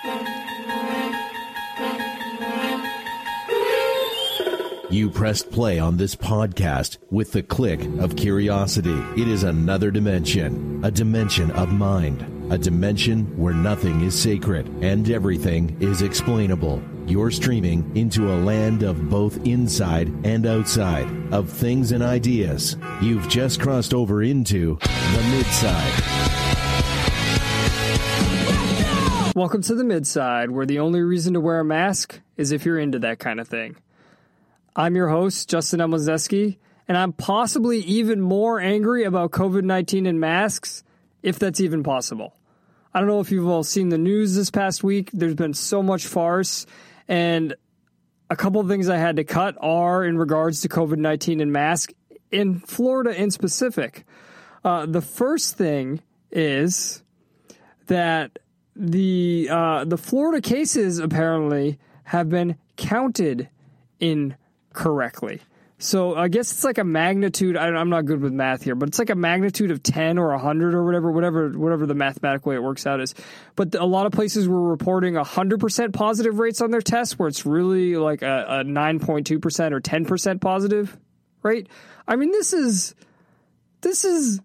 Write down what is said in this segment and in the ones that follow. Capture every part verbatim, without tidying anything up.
You pressed play on this podcast with the click of curiosity. It is another dimension, a dimension of mind, a dimension where nothing is sacred and everything is explainable. You're streaming into a land of both inside and outside, of things and ideas. You've just crossed over into the Midside. Welcome to the Midside, where the only reason to wear a mask is if you're into that kind of thing. I'm your host, Justin Emlezeski, and I'm possibly even more angry about covid nineteen and masks, if that's even possible. I don't know if you've all seen the news this past week. There's been so much farce, and a couple of things I had to cut are in regards to covid nineteen and masks, in Florida in specific. Uh, the first thing is that the uh, the Florida cases apparently have been counted incorrectly. So I guess it's like a magnitude. I, I'm not good with math here, but it's like a magnitude of ten or one hundred or whatever, whatever, whatever the mathematical way it works out is. But a lot of places were reporting one hundred percent positive rates on their tests, where it's really like a, a nine point two percent or ten percent positive rate. I mean, this is this is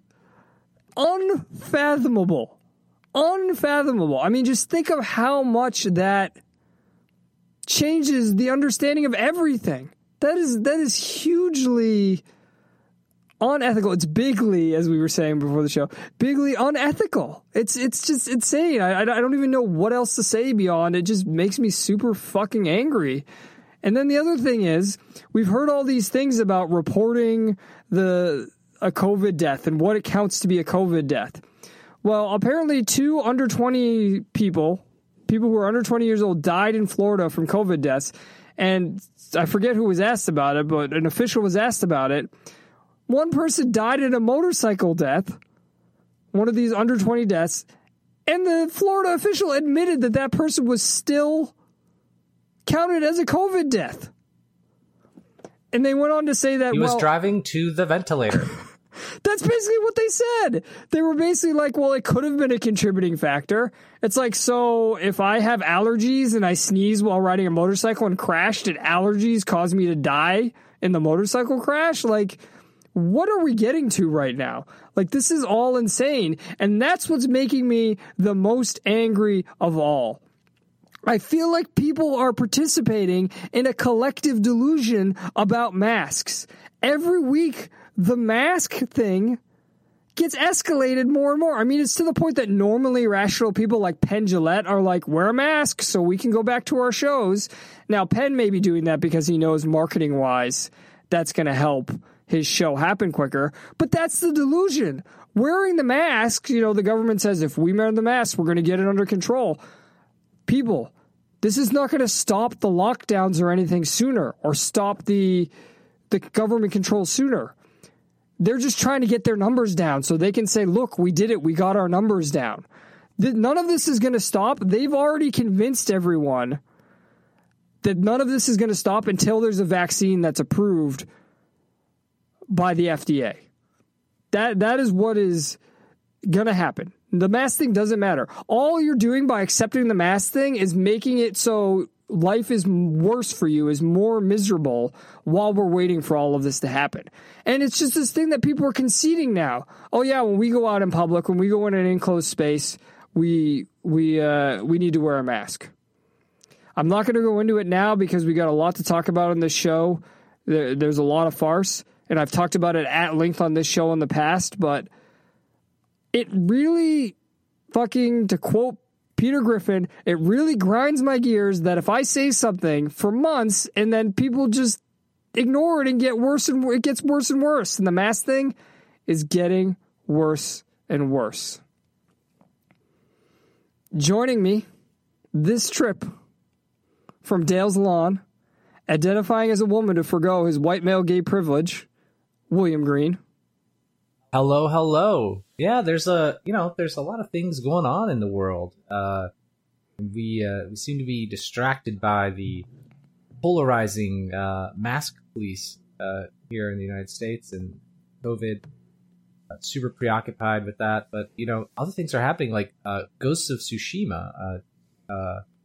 unfathomable. Unfathomable. I mean, just think of how much that changes the understanding of everything. That is that is hugely unethical. It's bigly, as we were saying before the show, bigly unethical. It's it's just insane. I, I don't even know what else to say beyond. It just makes me super fucking angry. And then the other thing is, we've heard all these things about reporting the a COVID death and what it counts to be a COVID death. Well, apparently two under twenty people, people who are under twenty years old, died in Florida from COVID deaths. And I forget who was asked about it, but an official was asked about it. One person died in a motorcycle death, one of these under twenty deaths, and the Florida official admitted that that person was still counted as a COVID death. And they went on to say that, he was well, driving to the ventilator. That's basically what they said. They were basically like, well, it could have been a contributing factor. It's like, so if I have allergies and I sneeze while riding a motorcycle and crash, did allergies cause me to die in the motorcycle crash? Like, what are we getting to right now? Like, this is all insane. And that's what's making me the most angry of all. I feel like people are participating in a collective delusion about masks. Every week, the mask thing gets escalated more and more. I mean, it's to the point that normally rational people like Penn Jillette are like, wear a mask so we can go back to our shows. Now, Penn may be doing that because he knows marketing-wise that's going to help his show happen quicker. But that's the delusion. Wearing the mask, you know, the government says if we wear the mask, we're going to get it under control. People, this is not going to stop the lockdowns or anything sooner, or stop the the government control sooner. They're just trying to get their numbers down so they can say, look, we did it. We got our numbers down. None of this is going to stop. They've already convinced everyone that none of this is going to stop until there's a vaccine that's approved by the F D A. That That is what is going to happen. The mask thing doesn't matter. All you're doing by accepting the mask thing is making it so life is worse for you, is more miserable while we're waiting for all of this to happen. And it's just this thing that people are conceding now. Oh yeah, when we go out in public, when we go in an enclosed space, we we uh, we need to wear a mask. I'm not going to go into it now because we got a lot to talk about on this show. There, there's a lot of farce, and I've talked about it at length on this show in the past, but it really fucking, to quote Peter Griffin, it really grinds my gears that if I say something for months and then people just ignore it and get worse and it gets worse and worse. And the mask thing is getting worse and worse. Joining me this trip from Dale's Lawn, identifying as a woman to forgo his white male gay privilege, William Green. Hello, hello. Yeah, there's a, you know, there's a lot of things going on in the world. Uh, we, uh, we seem to be distracted by the polarizing uh, mask police uh, here in the United States and COVID. Uh, super preoccupied with that. But, you know, other things are happening, like uh, Ghosts of Tsushima. Uh, uh,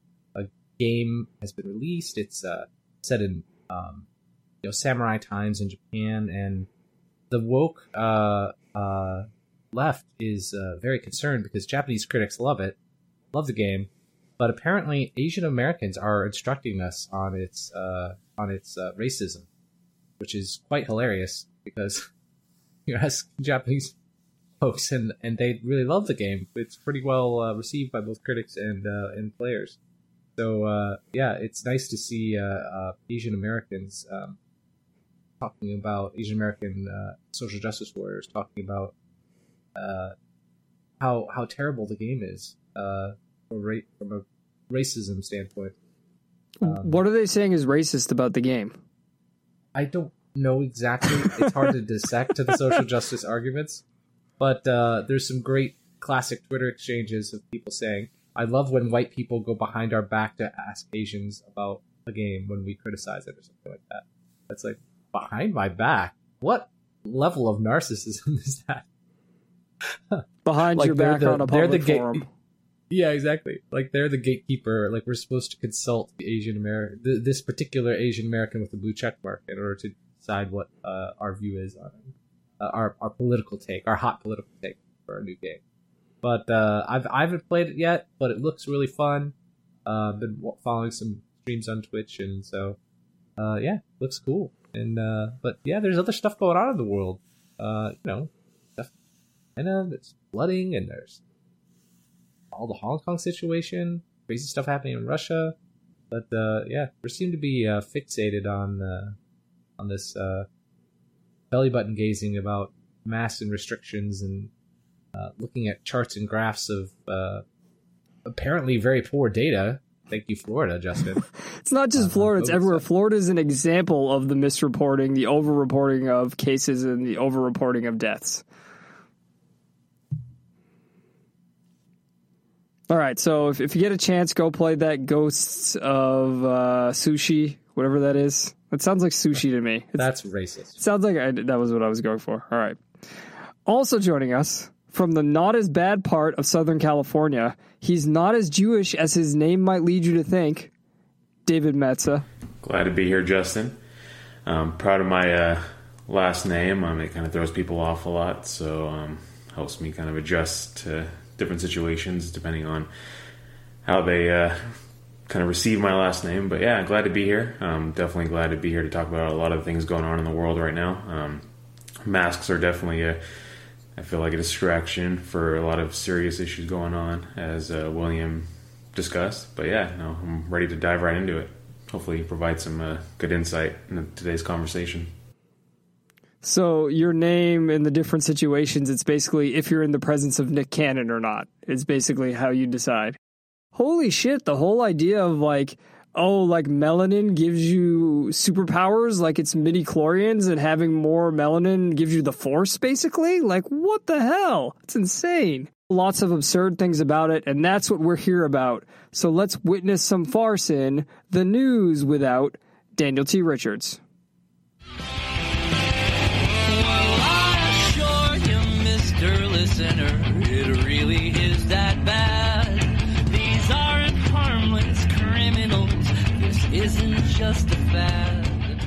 game has been released. It's uh, set in um, you know samurai times in Japan, and the woke uh, uh, left is uh, very concerned because Japanese critics love it, love the game, but apparently Asian Americans are instructing us on its uh, on its uh, racism, which is quite hilarious because you ask Japanese folks and, and they really love the game. It's pretty well uh, received by both critics and uh, and players. So uh, yeah, it's nice to see uh, uh, Asian Americans um, talking about Asian American uh, social justice warriors talking about uh, how how terrible the game is uh, from, ra- from a racism standpoint. Um, what are they saying is racist about the game? I don't know exactly. It's hard to dissect to the social justice arguments. But uh, there's some great classic Twitter exchanges of people saying, I love when white people go behind our back to ask Asians about a game when we criticize it or something like that. That's like, behind my back? What level of narcissism is that? Behind like your back the, on a public the forum. Gate- yeah, exactly. Like they're the gatekeeper. Like we're supposed to consult the Asian American, th- this particular Asian American with the blue check mark in order to decide what uh, our view is on it. Uh, our our political take, our hot political take for a new game. But uh, I've I haven't played it yet, but it looks really fun. Uh, I've been following some streams on Twitch, and so uh, yeah, looks cool. And uh, but yeah, there's other stuff going on in the world. Uh, you know, stuff. I know there's flooding, and there's all the Hong Kong situation, crazy stuff happening in Russia. But uh, yeah, we seem to be uh, fixated on uh, on this. Uh, belly button gazing about masks and restrictions and uh, looking at charts and graphs of uh, apparently very poor data. Thank you, Florida, Justin. It's not just uh, Florida, it's everywhere. Stuff. Florida is an example of the misreporting, the over-reporting of cases, and the over-reporting of deaths. All right, so if, if you get a chance, go play that Ghosts of uh, Sushi, whatever that is. It sounds like sushi to me. It's, That's racist. It sounds like I, that was what I was going for. All right. Also joining us from the not as bad part of Southern California, he's not as Jewish as his name might lead you to think, David Metza. Glad to be here, Justin. I'm proud of my uh, last name. Um, it kind of throws people off a lot, so um, helps me kind of adjust to different situations depending on how they uh, kind of receive my last name. But yeah, glad to be here. Um, definitely glad to be here to talk about a lot of things going on in the world right now. Um, masks are definitely a, I feel like a distraction for a lot of serious issues going on, as uh, William discussed. But yeah, no, I'm ready to dive right into it. Hopefully provide some uh, good insight in today's conversation. So your name in the different situations, it's basically if you're in the presence of Nick Cannon or not. It's basically how you decide. Holy shit, the whole idea of like, oh, like melanin gives you superpowers, like it's midi-chlorians, and having more melanin gives you the force, basically? Like, what the hell? It's insane. Lots of absurd things about it, and that's what we're here about. So let's witness some farce in the news without Daniel T. Richards. Well, I assure you, Mister Listener, it really is that bad. These aren't harmless criminals. This isn't just a fad.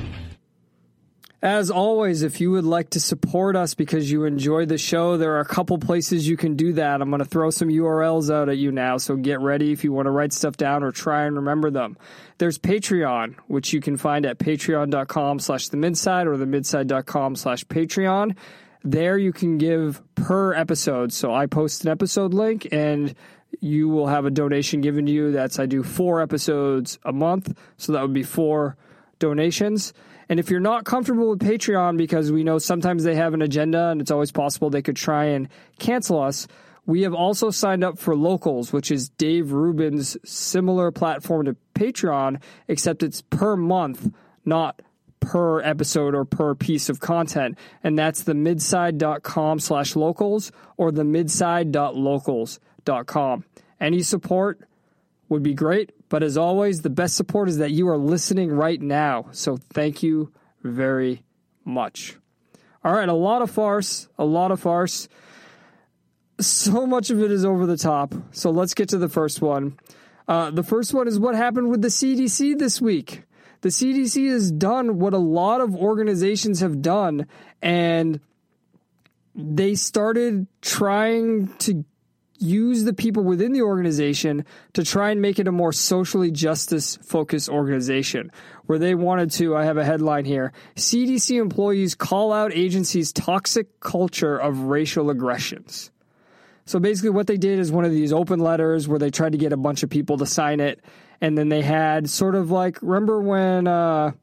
As always, if you would like to support us because you enjoy the show, there are a couple places you can do that. I'm going to throw some U R Ls out at you now, so get ready if you want to write stuff down or try and remember them. There's Patreon, which you can find at patreon.com slash the midside or the midside.com slash Patreon. There you can give per episode. So I post an episode link and you will have a donation given to you. That's I do four episodes a month, so that would be four donations. And if you're not comfortable with Patreon, because we know sometimes they have an agenda and it's always possible they could try and cancel us, we have also signed up for Locals, which is Dave Rubin's similar platform to Patreon, except it's per month, not per episode or per piece of content. And that's the midside.com slash locals or the midside.locals dot com. Any support would be great. But as always, the best support is that you are listening right now. So thank you very much. All right, a lot of farce, a lot of farce. So much of it is over the top. So let's get to the first one. Uh, the first one is what happened with the C D C this week. The C D C has done what a lot of organizations have done, and they started trying to use the people within the organization to try and make it a more socially justice-focused organization, where they wanted to, I have a headline here, C D C employees call out agency's toxic culture of racial aggressions. So basically what they did is one of these open letters where they tried to get a bunch of people to sign it, and then they had sort of like, remember when uh,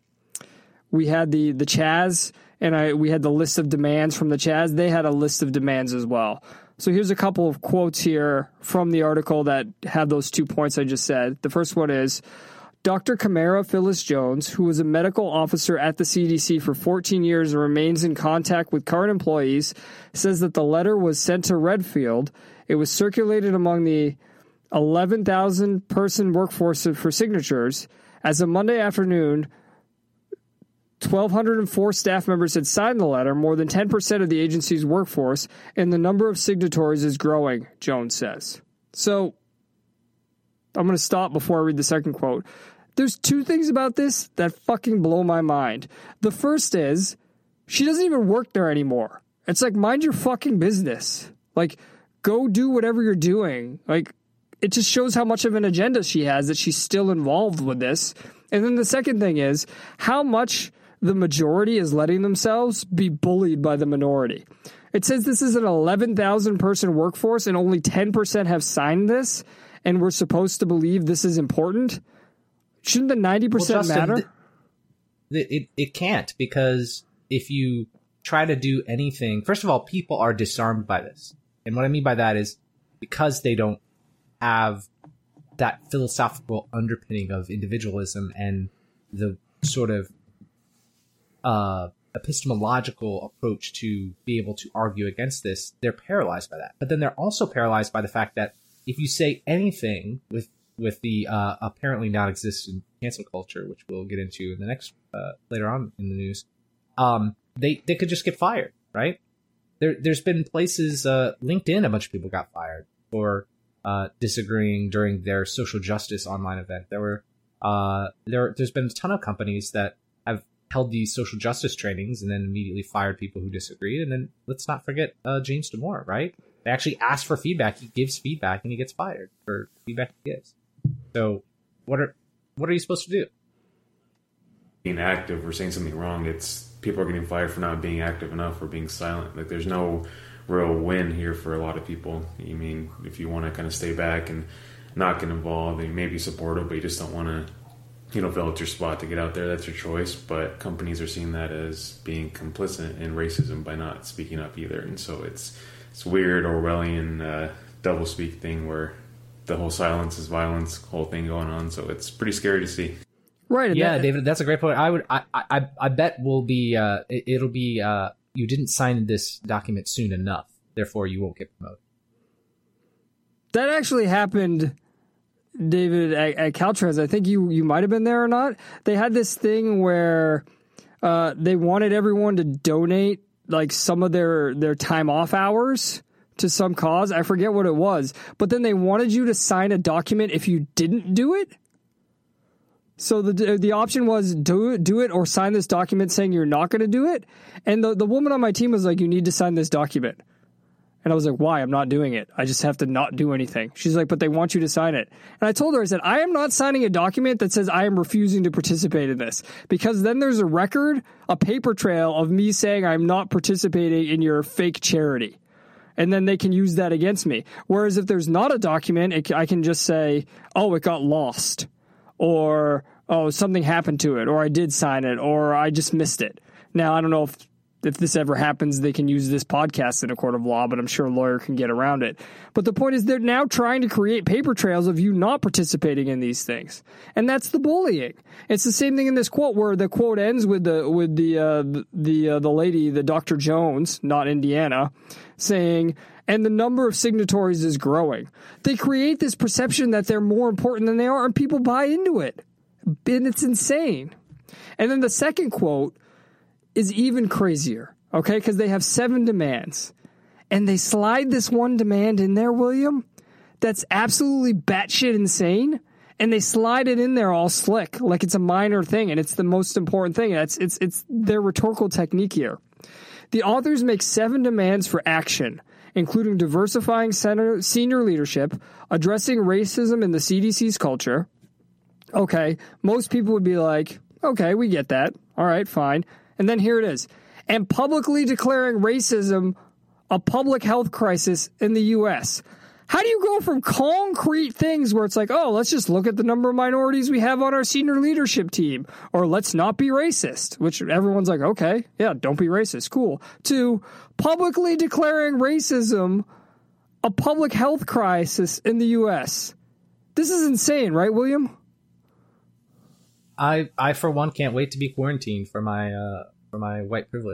we had the, the Chaz, and I we had the list of demands from the Chaz? They had a list of demands as well. So here's a couple of quotes here from the article that have those two points I just said. The first one is, Doctor Camara Phyllis Jones, who was a medical officer at the C D C for fourteen years and remains in contact with current employees, says that the letter was sent to Redfield. It was circulated among the eleven thousand person workforce for signatures. As of Monday afternoon, one thousand two hundred four staff members had signed the letter, more than ten percent of the agency's workforce, and the number of signatories is growing, Jones says. So I'm going to stop before I read the second quote. There's two things about this that fucking blow my mind. The first is, she doesn't even work there anymore. It's like, mind your fucking business. Like, go do whatever you're doing. Like, it just shows how much of an agenda she has that she's still involved with this. And then the second thing is, how much the majority is letting themselves be bullied by the minority. It says this is an eleven thousand person workforce and only ten percent have signed this, and we're supposed to believe this is important. Shouldn't the ninety percent well, Justin, matter? Th- it, it can't, because if you try to do anything, first of all, people are disarmed by this. And what I mean by that is because they don't have that philosophical underpinning of individualism and the sort of uh, epistemological approach to be able to argue against this, they're paralyzed by that. But then they're also paralyzed by the fact that if you say anything with with the uh, apparently non-existent cancel culture, which we'll get into in the next uh, later on in the news, um, they they could just get fired, right? There there's been places, uh, LinkedIn, a bunch of people got fired for uh, disagreeing during their social justice online event. There were uh, there there's been a ton of companies that have held these social justice trainings and then immediately fired people who disagreed. And then let's not forget uh, James Damore, right? They actually ask for feedback. He gives feedback and he gets fired for feedback he gives. So what are what are you supposed to do? Being active or saying something wrong, it's people are getting fired for not being active enough or being silent. Like, there's no real win here for a lot of people. I mean, if you want to kind of stay back and not get involved, and you may be supportive, but you just don't want to, you know, fill out your spot to get out there, that's your choice. But companies are seeing that as being complicit in racism by not speaking up either. And so it's it's weird Orwellian uh, doublespeak thing where the whole silence is violence whole thing going on. So it's pretty scary to see. Right. Yeah, that, David, that's a great point. I would, I, I, I bet we'll be, uh, it, it'll be, uh, you didn't sign this document soon enough, therefore you won't get promoted. That actually happened, David, at, at Caltrans. I think you, you might have been there or not. They had this thing where uh, they wanted everyone to donate like some of their, their time off hours to some cause. I forget what it was, but then they wanted you to sign a document if you didn't do it. So the the option was do it, do it or sign this document saying you're not going to do it. And the, the woman on my team was like, you need to sign this document. And I was like, why? I'm not doing it. I just have to not do anything. She's like, but they want you to sign it. And I told her, I said, I am not signing a document that says I am refusing to participate in this, because then there's a record, a paper trail of me saying I'm not participating in your fake charity. And then they can use that against me. Whereas if there's not a document, it, I can just say, oh, it got lost, or, oh, something happened to it, or I did sign it, or I just missed it. Now, I don't know if If this ever happens, they can use this podcast in a court of law, but I'm sure a lawyer can get around it. But the point is, they're now trying to create paper trails of you not participating in these things. And that's the bullying. It's the same thing in this quote, where the quote ends with the with the uh, the uh, the lady, the Doctor Jones, not Indiana, saying, and the number of signatories is growing. They create this perception that they're more important than they are, and people buy into it. And it's insane. And then the second quote is even crazier, okay? Because they have seven demands. And they slide this one demand in there, William, that's absolutely batshit insane, and they slide it in there all slick, like it's a minor thing, and it's the most important thing. It's it's it's their rhetorical technique here. The authors make seven demands for action, including diversifying center, senior leadership, addressing racism in the C D C's culture. Okay, most people would be like, okay, we get that. All right, fine. And then here it is. And publicly declaring racism a public health crisis in the U S. How do you go from concrete things where it's like, oh, let's just look at the number of minorities we have on our senior leadership team, or let's not be racist, which everyone's like, okay, yeah, don't be racist, cool, to publicly declaring racism a public health crisis in the U S. This is insane, right, William? I, I for one, can't wait to be quarantined for my uh, for my white privilege.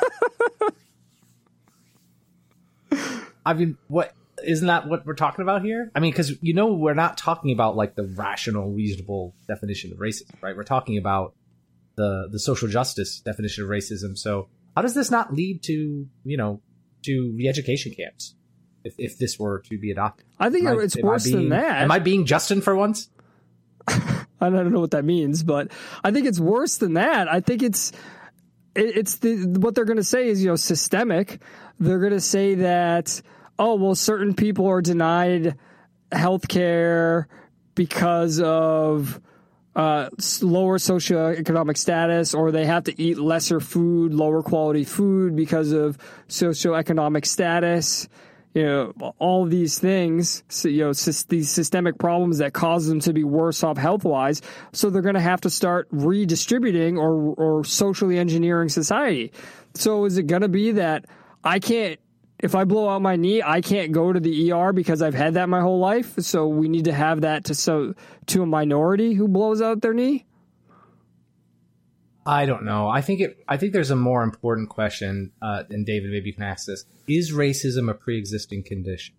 I mean, what isn't that what we're talking about here? I mean, because you know we're not talking about like the rational, reasonable definition of racism, right? We're talking about the the social justice definition of racism. So how does this not lead to you know to re-education camps if if this were to be adopted? I think am it's I, worse being, than that. Am I being Justin for once? I don't know what that means, but I think it's worse than that. I think it's it, it's the what they're going to say is you know systemic. They're going to say that, oh, well, certain people are denied health care because of uh, lower socioeconomic status, or they have to eat lesser food, lower quality food because of socioeconomic status. You know, all these things, so, you know, sy- these systemic problems that cause them to be worse off health-wise. So they're going to have to start redistributing or or socially engineering society. So is it going to be that I can't, if I blow out my knee, I can't go to the E R because I've had that my whole life? So we need to have that to so to a minority who blows out their knee? I don't know. I think it. I think there's a more important question, uh, and David, maybe you can ask this: is racism a pre-existing condition?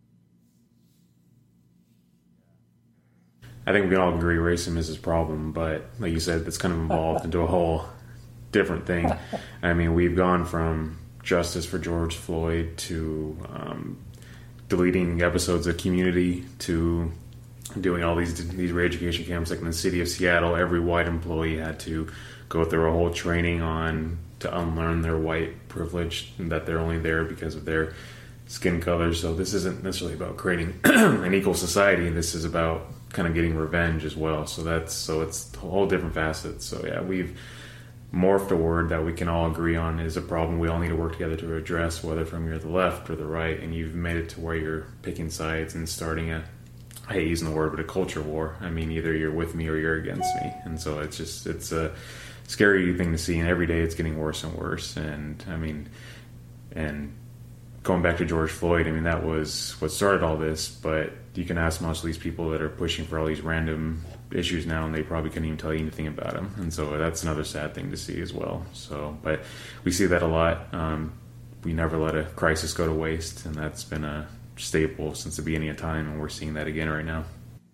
I think we can all agree racism is his problem, but like you said, it's kind of evolved into a whole different thing. I mean, we've gone from justice for George Floyd to um, deleting episodes of Community to doing all these these re-education camps. Like in the city of Seattle, every white employee had to go through a whole training on to unlearn their white privilege and that they're only there because of their skin color. So this isn't necessarily about creating an equal society. This is about kind of getting revenge as well. So that's so it's a whole different facet. So yeah, we've morphed a word that we can all agree on is a problem we all need to work together to address, whether from you're the left or the right, and you've made it to where you're picking sides and starting a, I hate using the word, but a culture war. I mean, either you're with me or you're against me. And so it's just, it's a scary thing to see, and every day it's getting worse and worse. And I mean, and going back to George Floyd, I mean, that was what started all this, but you can ask most of these people that are pushing for all these random issues now, and they probably couldn't even tell you anything about them. And so that's another sad thing to see as well. So, but we see that a lot. Um, we never let a crisis go to waste, and that's been a staple since the beginning of time, and we're seeing that again right now.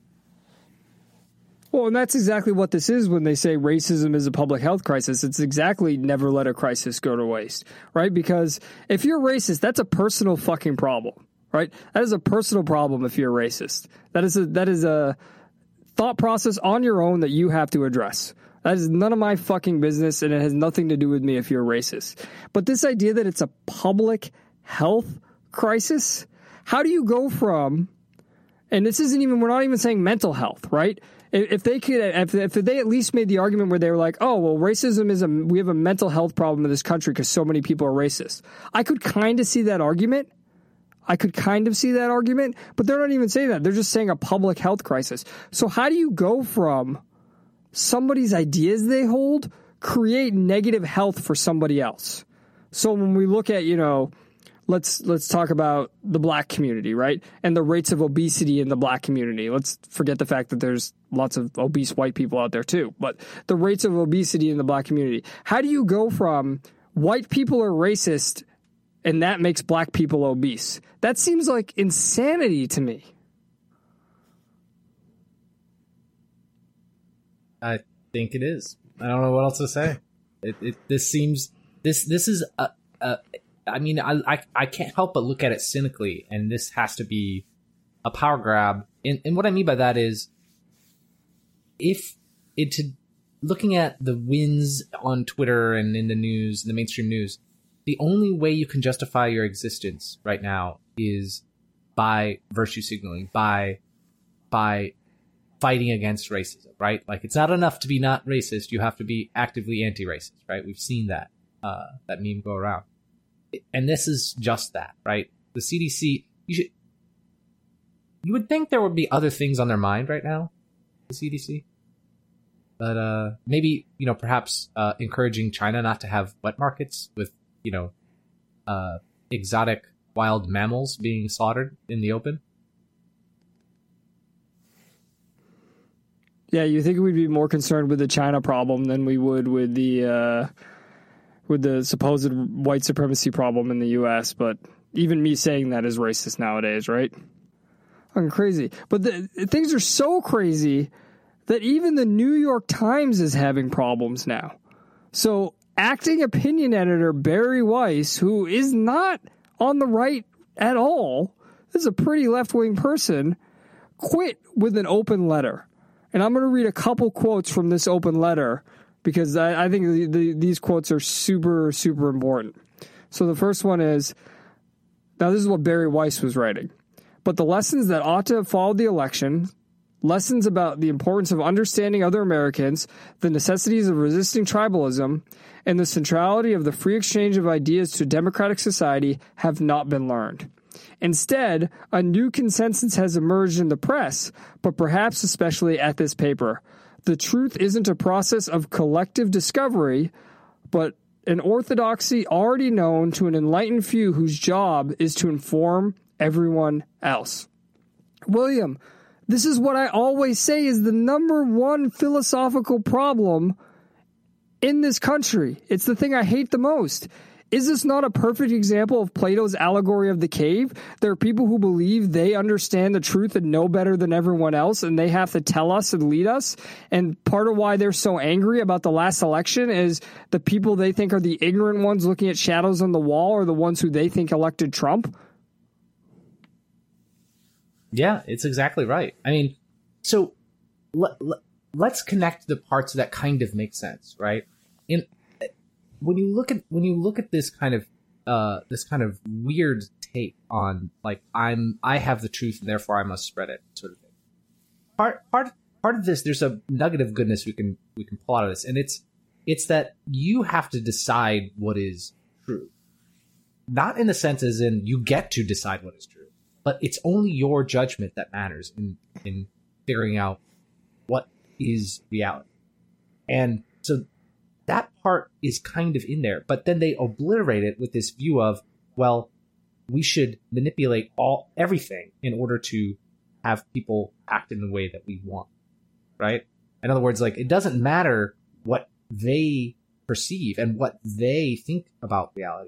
Well, and that's exactly what this is when they say racism is a public health crisis. It's exactly never let a crisis go to waste, right? Because if you're racist, that's a personal fucking problem, right? That is a personal problem if you're racist. That is a, that is a thought process on your own that you have to address. That is none of my fucking business, and it has nothing to do with me if you're racist. But this idea that it's a public health crisis, how do you go from, and this isn't even, we're not even saying mental health, right? If they could, if, if they at least made the argument where they were like, oh, well, racism is a, we have a mental health problem in this country because so many people are racist. I could kind of see that argument. I could kind of see that argument, but they're not even saying that. They're just saying a public health crisis. So how do you go from somebody's ideas they hold, create negative health for somebody else? So when we look at, you know, Let's let's talk about the black community, right? And the rates of obesity in the black community. Let's forget the fact that there's lots of obese white people out there too. But the rates of obesity in the black community. How do you go from white people are racist and that makes black people obese? That seems like insanity to me. I think it is. I don't know what else to say. It, it this seems this this is a, a I mean, I, I I can't help but look at it cynically, and this has to be a power grab. And, and what I mean by that is, if it looking at the wins on Twitter and in the news, in the mainstream news, the only way you can justify your existence right now is by virtue signaling, by by fighting against racism, right? Like, it's not enough to be not racist. You have to be actively anti-racist, right? We've seen that, uh, that meme go around. And this is just that, right? The C D C, you should, you would think there would be other things on their mind right now, the C D C. But uh, maybe, you know, perhaps uh, encouraging China not to have wet markets with, you know, uh, exotic wild mammals being slaughtered in the open. Yeah, you think we'd be more concerned with the China problem than we would with the uh, with the supposed white supremacy problem in the U S, but even me saying that is racist nowadays, right? I'm crazy. But the, things are so crazy that even the New York Times is having problems now. So acting opinion editor Barry Weiss, who is not on the right at all, is a pretty left-wing person, quit with an open letter. And I'm going to read a couple quotes from this open letter because I, I think the, the, these quotes are super, super important. So the first one is, now this is what Barry Weiss was writing. But the lessons that ought to have followed the election, lessons about the importance of understanding other Americans, the necessities of resisting tribalism, and the centrality of the free exchange of ideas to a democratic society have not been learned. Instead, a new consensus has emerged in the press, but perhaps especially at this paper. The truth isn't a process of collective discovery, but an orthodoxy already known to an enlightened few whose job is to inform everyone else. William, this is what I always say is the number one philosophical problem in this country. It's the thing I hate the most. Is this not a perfect example of Plato's allegory of the cave? There are people who believe they understand the truth and know better than everyone else, and they have to tell us and lead us. And part of why they're so angry about the last election is the people they think are the ignorant ones looking at shadows on the wall are the ones who they think elected Trump. Yeah, it's exactly right. I mean, so let, let, let's connect the parts that kind of make sense, right? In when you look at when you look at this kind of uh, this kind of weird take on like I'm I have the truth and therefore I must spread it sort of thing. Part part part of this, there's a nugget of goodness we can we can pull out of this, and it's it's that you have to decide what is true, not in the sense as in you get to decide what is true, but it's only your judgment that matters in in figuring out what is reality, and so. That part is kind of in there, but then they obliterate it with this view of, well, we should manipulate all everything in order to have people act in the way that we want, right? In other words, like, it doesn't matter what they perceive and what they think about reality.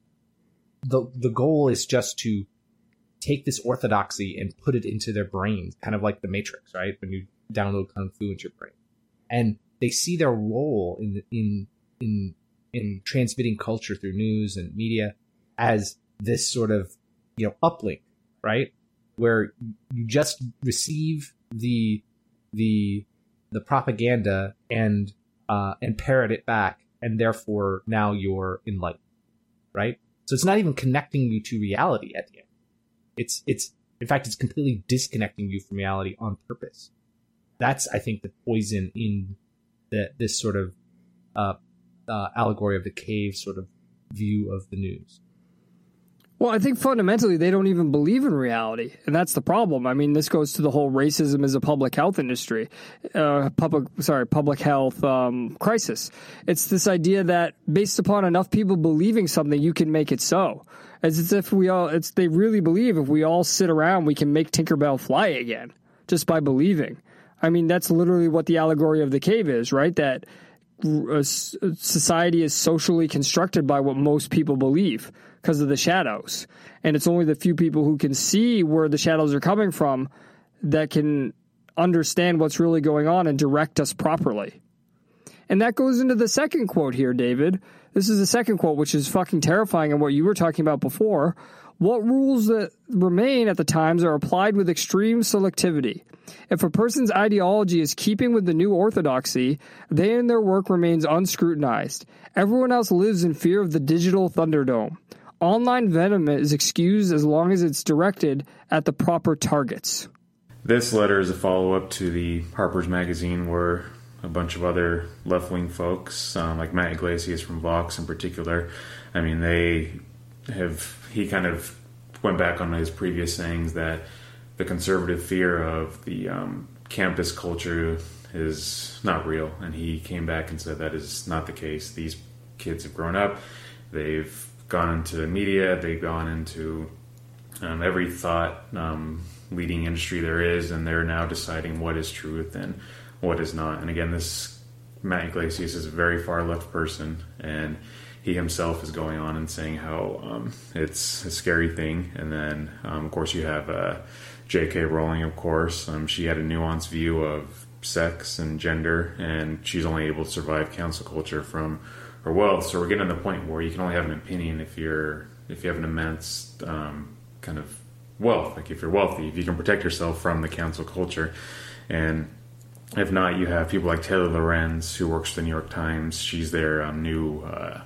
The the goal is just to take this orthodoxy and put it into their brains, kind of like the Matrix, right? When you download Kung Fu into your brain. And they see their role in in in in transmitting culture through news and media as this sort of, you know, uplink, right? Where you just receive the the the propaganda and uh, and parrot it back, and therefore now you're enlightened, right? So it's not even connecting you to reality at the end. It's it's in fact it's completely disconnecting you from reality on purpose. That's, I think, the poison in the, this sort of uh, uh, allegory of the cave sort of view of the news. Well, I think fundamentally they don't even believe in reality, and that's the problem. I mean, this goes to the whole racism as a public health industry, uh, public sorry, public health um, crisis. It's this idea that based upon enough people believing something, you can make it so. As it's if we all, it's they really believe if we all sit around, we can make Tinkerbell fly again just by believing. I mean, that's literally what the allegory of the cave is, right? That uh, society is socially constructed by what most people believe because of the shadows. And it's only the few people who can see where the shadows are coming from that can understand what's really going on and direct us properly. And that goes into the second quote here, David. This is the second quote, which is fucking terrifying and what you were talking about before. What rules that remain at the times are applied with extreme selectivity. If a person's ideology is keeping with the new orthodoxy, they and their work remains unscrutinized. Everyone else lives in fear of the digital Thunderdome. Online venom is excused as long as it's directed at the proper targets. This letter is a follow-up to the Harper's Magazine where a bunch of other left-wing folks, um, like Matt Iglesias from Vox in particular, I mean, they have, he kind of went back on his previous sayings that the conservative fear of the um, campus culture is not real. And he came back and said that is not the case. These kids have grown up. They've gone into media. They've gone into um, every thought um, leading industry there is, and they're now deciding what is truth and what is not. And again, this Matt Iglesias is a very far left person, and he himself is going on and saying how um, it's a scary thing. And then, um, of course, you have uh, J K Rowling, of course. Um, she had a nuanced view of sex and gender, and she's only able to survive cancel culture from her wealth. So we're getting to the point where you can only have an opinion if you're if you have an immense um, kind of wealth. Like if you're wealthy, if you can protect yourself from the cancel culture. And if not, you have people like Taylor Lorenz, who works for the New York Times. She's their um, new uh,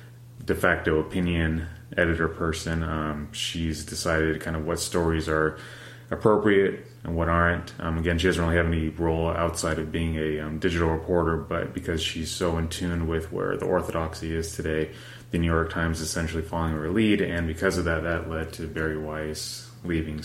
de facto opinion editor person. Um, she's decided kind of what stories are appropriate and what aren't. Um, again, she doesn't really have any role outside of being a um, digital reporter, but because she's so in tune with where the orthodoxy is today, the New York Times is essentially following her lead, and because of that, that led to Barry Weiss leaving.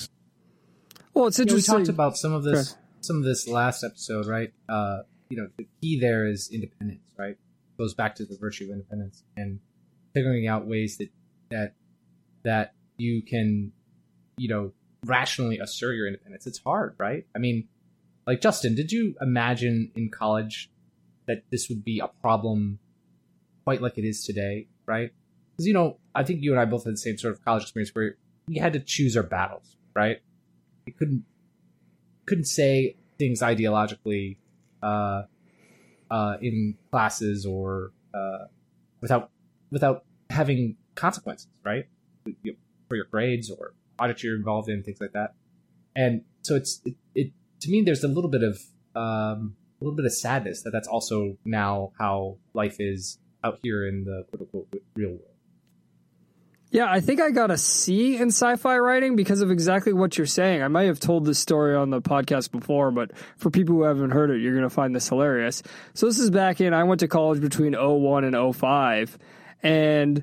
Well, it's Yeah, we interesting. talked about some of this, Okay. some of this last episode, right? Uh, you know, the key there is independence, right? Goes back to the virtue of independence and figuring out ways that that that you can, you know, rationally assert your independence. It's hard, right? I mean, like, Justin, did you imagine in college that this would be a problem quite like it is today, right? Because, you know, I think you and I both had the same sort of college experience where we had to choose our battles, right? We couldn't couldn't say things ideologically uh, uh, in classes or uh, without without having consequences, right? For your grades or projects you're involved in, things like that. And so it's it, it to me, there's a little bit of um, a little bit of sadness that that's also now how life is out here in the quote unquote real world. Yeah, I think I got a C in sci-fi writing because of exactly what you're saying. I might have told this story on the podcast before, but for people who haven't heard it, you're going to find this hilarious. So this is back in, I went to college between oh one and oh five, and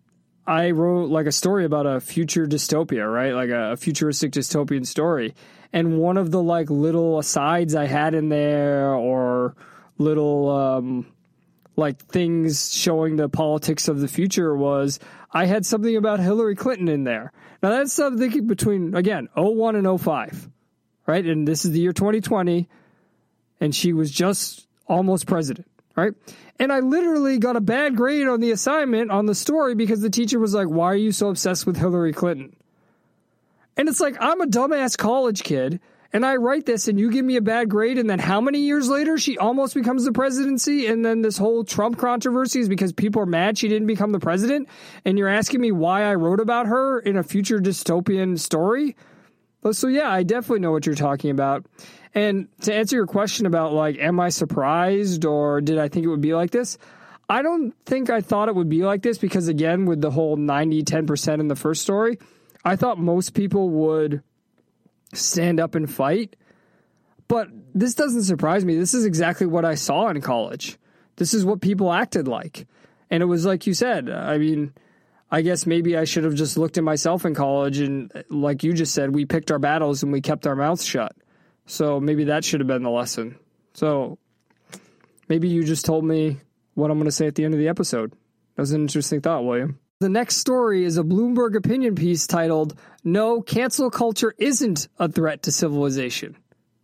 I wrote like a story about a future dystopia, right? Like a, a futuristic dystopian story. And one of the like little asides I had in there, or little um, like things showing the politics of the future, was I had something about Hillary Clinton in there. Now that's something between, again, oh one and oh five, right? And this is the year twenty twenty, and she was just almost president, right? And I literally got a bad grade on the assignment on the story because the teacher was like, why are you so obsessed with Hillary Clinton? And it's like, I'm a dumbass college kid, and I write this, and you give me a bad grade, and then how many years later she almost becomes the presidency, and then this whole Trump controversy is because people are mad she didn't become the president, and you're asking me why I wrote about her in a future dystopian story? So yeah, I definitely know what you're talking about. And to answer your question about, like, am I surprised or did I think it would be like this? I don't think I thought it would be like this because, again, with the whole ninety, ten percent in the first story, I thought most people would stand up and fight. But this doesn't surprise me. This is exactly what I saw in college. This is what people acted like. And it was like you said, I mean, I guess maybe I should have just looked at myself in college and, like you just said, we picked our battles and we kept our mouths shut. So maybe that should have been the lesson. So maybe you just told me what I'm going to say at the end of the episode. That was an interesting thought, William. The next story is a Bloomberg opinion piece titled, "No, Cancel Culture Isn't a Threat to Civilization."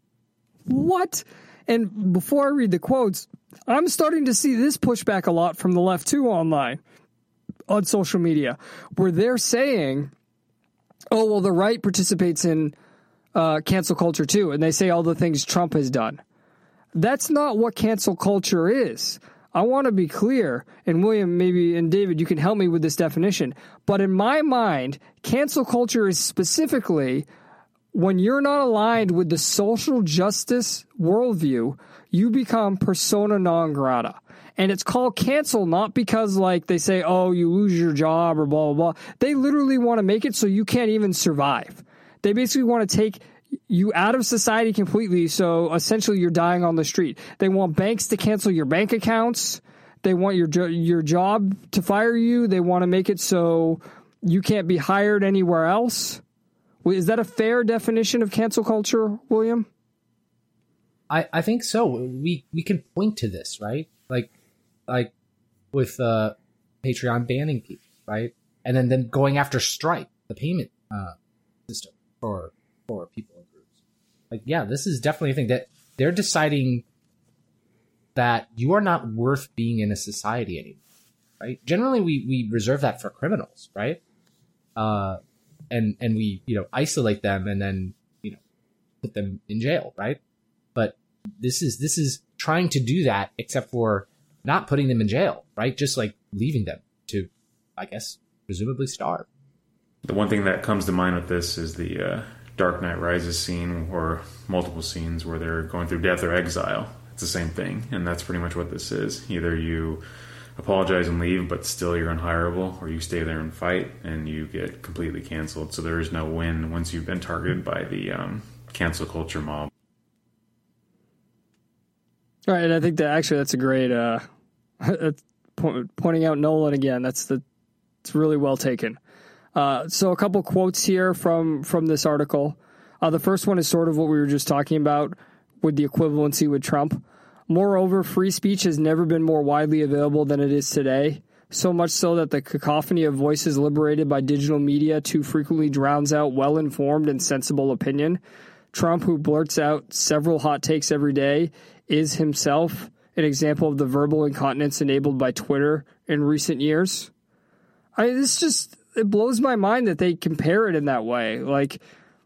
What? And before I read the quotes, I'm starting to see this pushback a lot from the left too online, on social media, where they're saying, oh, well, the right participates in uh, cancel culture too, and they say all the things Trump has done. That's not what cancel culture is. I want to be clear, and William, maybe, and David, you can help me with this definition. But in my mind, cancel culture is specifically when you're not aligned with the social justice worldview, you become persona non grata. And it's called cancel not because, like, they say, oh, you lose your job or blah, blah, blah. They literally want to make it so you can't even survive. They basically want to take you out of society completely, so essentially you're dying on the street. They want banks to cancel your bank accounts. They want your jo- your job to fire you. They want to make it so you can't be hired anywhere else. Is that a fair definition of cancel culture, William? I, I think so. We we can point to this, right? Like like with uh, Patreon banning people, right? And then, then going after Stripe, the payment uh, system for for people and groups. Like, yeah, this is definitely a thing that they're deciding that you are not worth being in a society anymore, right? Generally, we, we reserve that for criminals, right? Uh, and and we, you know, isolate them and then, you know, put them in jail, right? But this is this is trying to do that, except for not putting them in jail, right? Just like leaving them to, I guess, presumably starve. The one thing that comes to mind with this is the uh, Dark Knight Rises scene, or multiple scenes where they're going through death or exile. It's the same thing, and that's pretty much what this is. Either you apologize and leave, but still you're unhireable, or you stay there and fight, and you get completely canceled. So there is no win once you've been targeted by the um, cancel culture mob. All right, and I think that actually that's a great uh, pointing out Nolan again. That's the it's really well taken. Uh, so a couple quotes here from from this article. Uh, the first one is sort of what we were just talking about with the equivalency with Trump. Moreover, free speech has never been more widely available than it is today, so much so that the cacophony of voices liberated by digital media too frequently drowns out well-informed and sensible opinion. Trump, who blurts out several hot takes every day, is himself an example of the verbal incontinence enabled by Twitter in recent years. I this just it blows my mind that they compare it in that way. Like,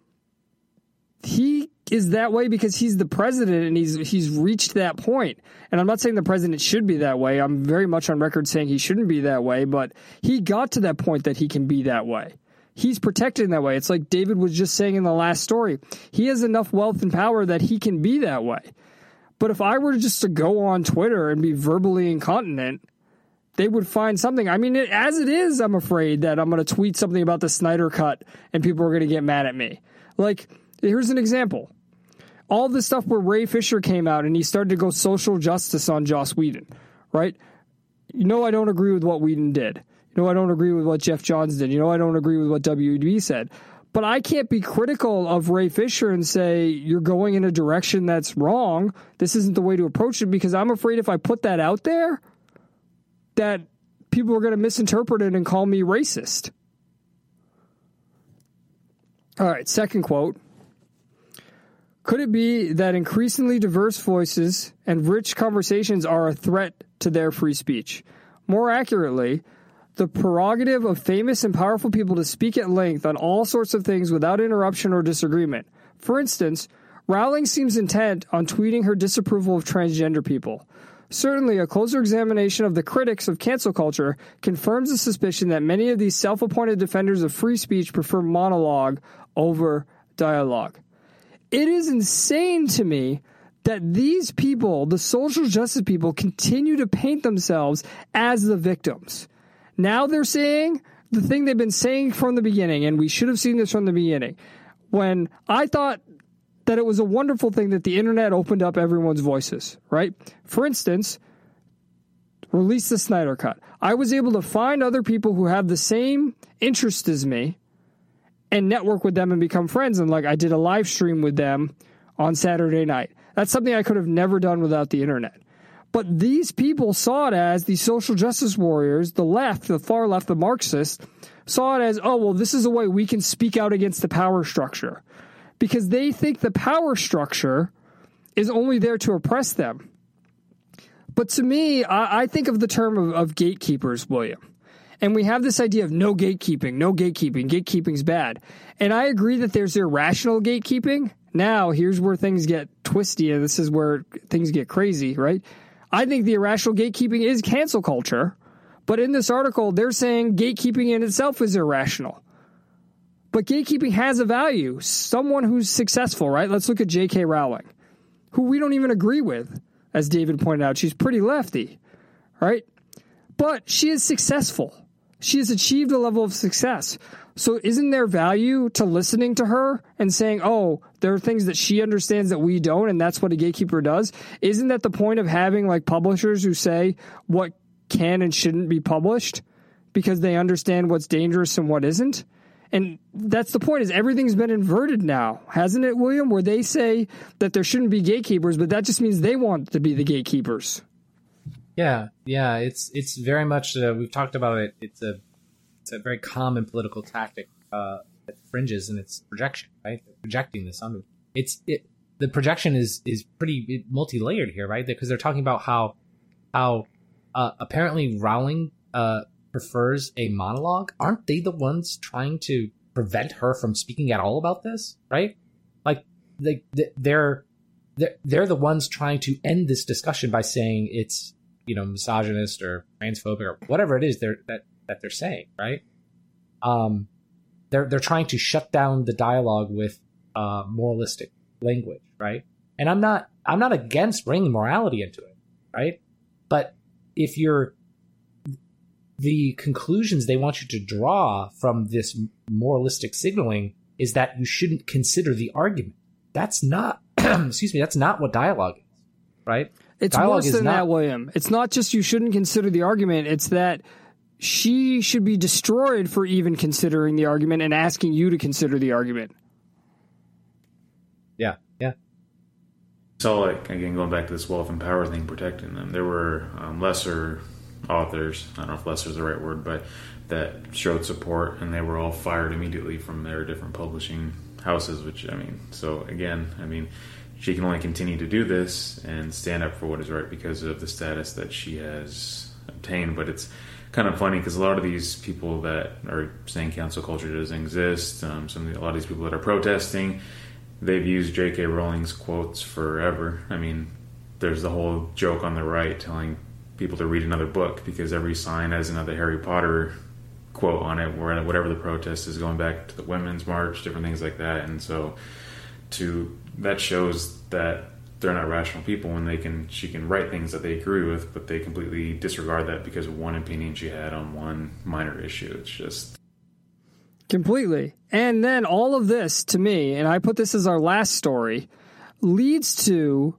he is that way because he's the president and he's he's reached that point. And I'm not saying the president should be that way. I'm very much on record saying he shouldn't be that way, but he got to that point that he can be that way. He's protected in that way. It's like David was just saying in the last story. He has enough wealth and power that he can be that way. But if I were just to go on Twitter and be verbally incontinent, they would find something. I mean, it, as it is, I'm afraid that I'm going to tweet something about the Snyder Cut and people are going to get mad at me. Like, here's an example. All this stuff where Ray Fisher came out and he started to go social justice on Joss Whedon, right? You know I don't agree with what Whedon did. You know I don't agree with what Jeff Johns did. You know I don't agree with what W B said. But I can't be critical of Ray Fisher and say, you're going in a direction that's wrong. This isn't the way to approach it, because I'm afraid if I put that out there, that people are going to misinterpret it and call me racist. All right, second quote. Could it be that increasingly diverse voices and rich conversations are a threat to their free speech? More accurately, the prerogative of famous and powerful people to speak at length on all sorts of things without interruption or disagreement. For instance, Rowling seems intent on tweeting her disapproval of transgender people. Certainly, a closer examination of the critics of cancel culture confirms the suspicion that many of these self-appointed defenders of free speech prefer monologue over dialogue. It is insane to me that these people, the social justice people, continue to paint themselves as the victims. Now they're saying the thing they've been saying from the beginning, and we should have seen this from the beginning, when I thought that it was a wonderful thing that the internet opened up everyone's voices, right? For instance, release the Snyder Cut. I was able to find other people who have the same interest as me and network with them and become friends. And like I did a live stream with them on Saturday night. That's something I could have never done without the internet. But these people saw it as the social justice warriors, the left, the far left, the Marxists, saw it as, oh, well, this is a way we can speak out against the power structure. Because they think the power structure is only there to oppress them. But to me, I, I think of the term of, of gatekeepers, William. And we have this idea of no gatekeeping, no gatekeeping, gatekeeping's bad. And I agree that there's irrational gatekeeping. Now, here's where things get twisty, and this is where things get crazy, right? I think the irrational gatekeeping is cancel culture. But in this article, they're saying gatekeeping in itself is irrational. But gatekeeping has a value. Someone who's successful, right? Let's look at J K Rowling, who we don't even agree with. As David pointed out, she's pretty lefty, right? But she is successful. She has achieved a level of success. So isn't there value to listening to her and saying, oh, there are things that she understands that we don't, and that's what a gatekeeper does? Isn't that the point of having like publishers who say what can and shouldn't be published because they understand what's dangerous and what isn't? And that's the point, is everything's been inverted now, hasn't it, William? Where they say that there shouldn't be gatekeepers, but that just means they want to be the gatekeepers. Yeah, yeah, it's it's very much, uh, we've talked about it, it's a it's a very common political tactic uh, at the fringes, and it's projection, right? They're projecting this onto it's it. The projection is is pretty multi-layered here, right? Because they're talking about how how uh, apparently Rowling uh, prefers a monologue. Aren't they the ones trying to prevent her from speaking at all about this, right? Like they they're they're they're the ones trying to end this discussion by saying it's, you know, misogynist or transphobic or whatever it is they're that that they're saying, right? Um, they're they're trying to shut down the dialogue with uh, moralistic language, right? And I'm not I'm not against bringing morality into it, right? But if you're the conclusions they want you to draw from this moralistic signaling is that you shouldn't consider the argument. That's not, excuse me, that's not what dialogue is, right? It's dialogue worse than not, that, William. It's not just you shouldn't consider the argument. It's that she should be destroyed for even considering the argument and asking you to consider the argument. Yeah, yeah. So, like, again, going back to this wealth and power thing, protecting them, there were um, lesser authors, I don't know if lesser is the right word, but that showed support, and they were all fired immediately from their different publishing houses, which, I mean, so again, I mean, she can only continue to do this and stand up for what is right because of the status that she has obtained. But it's kind of funny because a lot of these people that are saying cancel culture doesn't exist, um, some a lot of these people that are protesting, they've used J K Rowling's quotes forever. I mean, there's the whole joke on the right telling people to read another book because every sign has another Harry Potter quote on it, where whatever the protest is, going back to the Women's March, different things like that. And so to that shows that they're not rational people when they can she can write things that they agree with, but they completely disregard that because of one opinion she had on one minor issue. It's just completely. And then all of this, to me, and I put this as our last story, leads to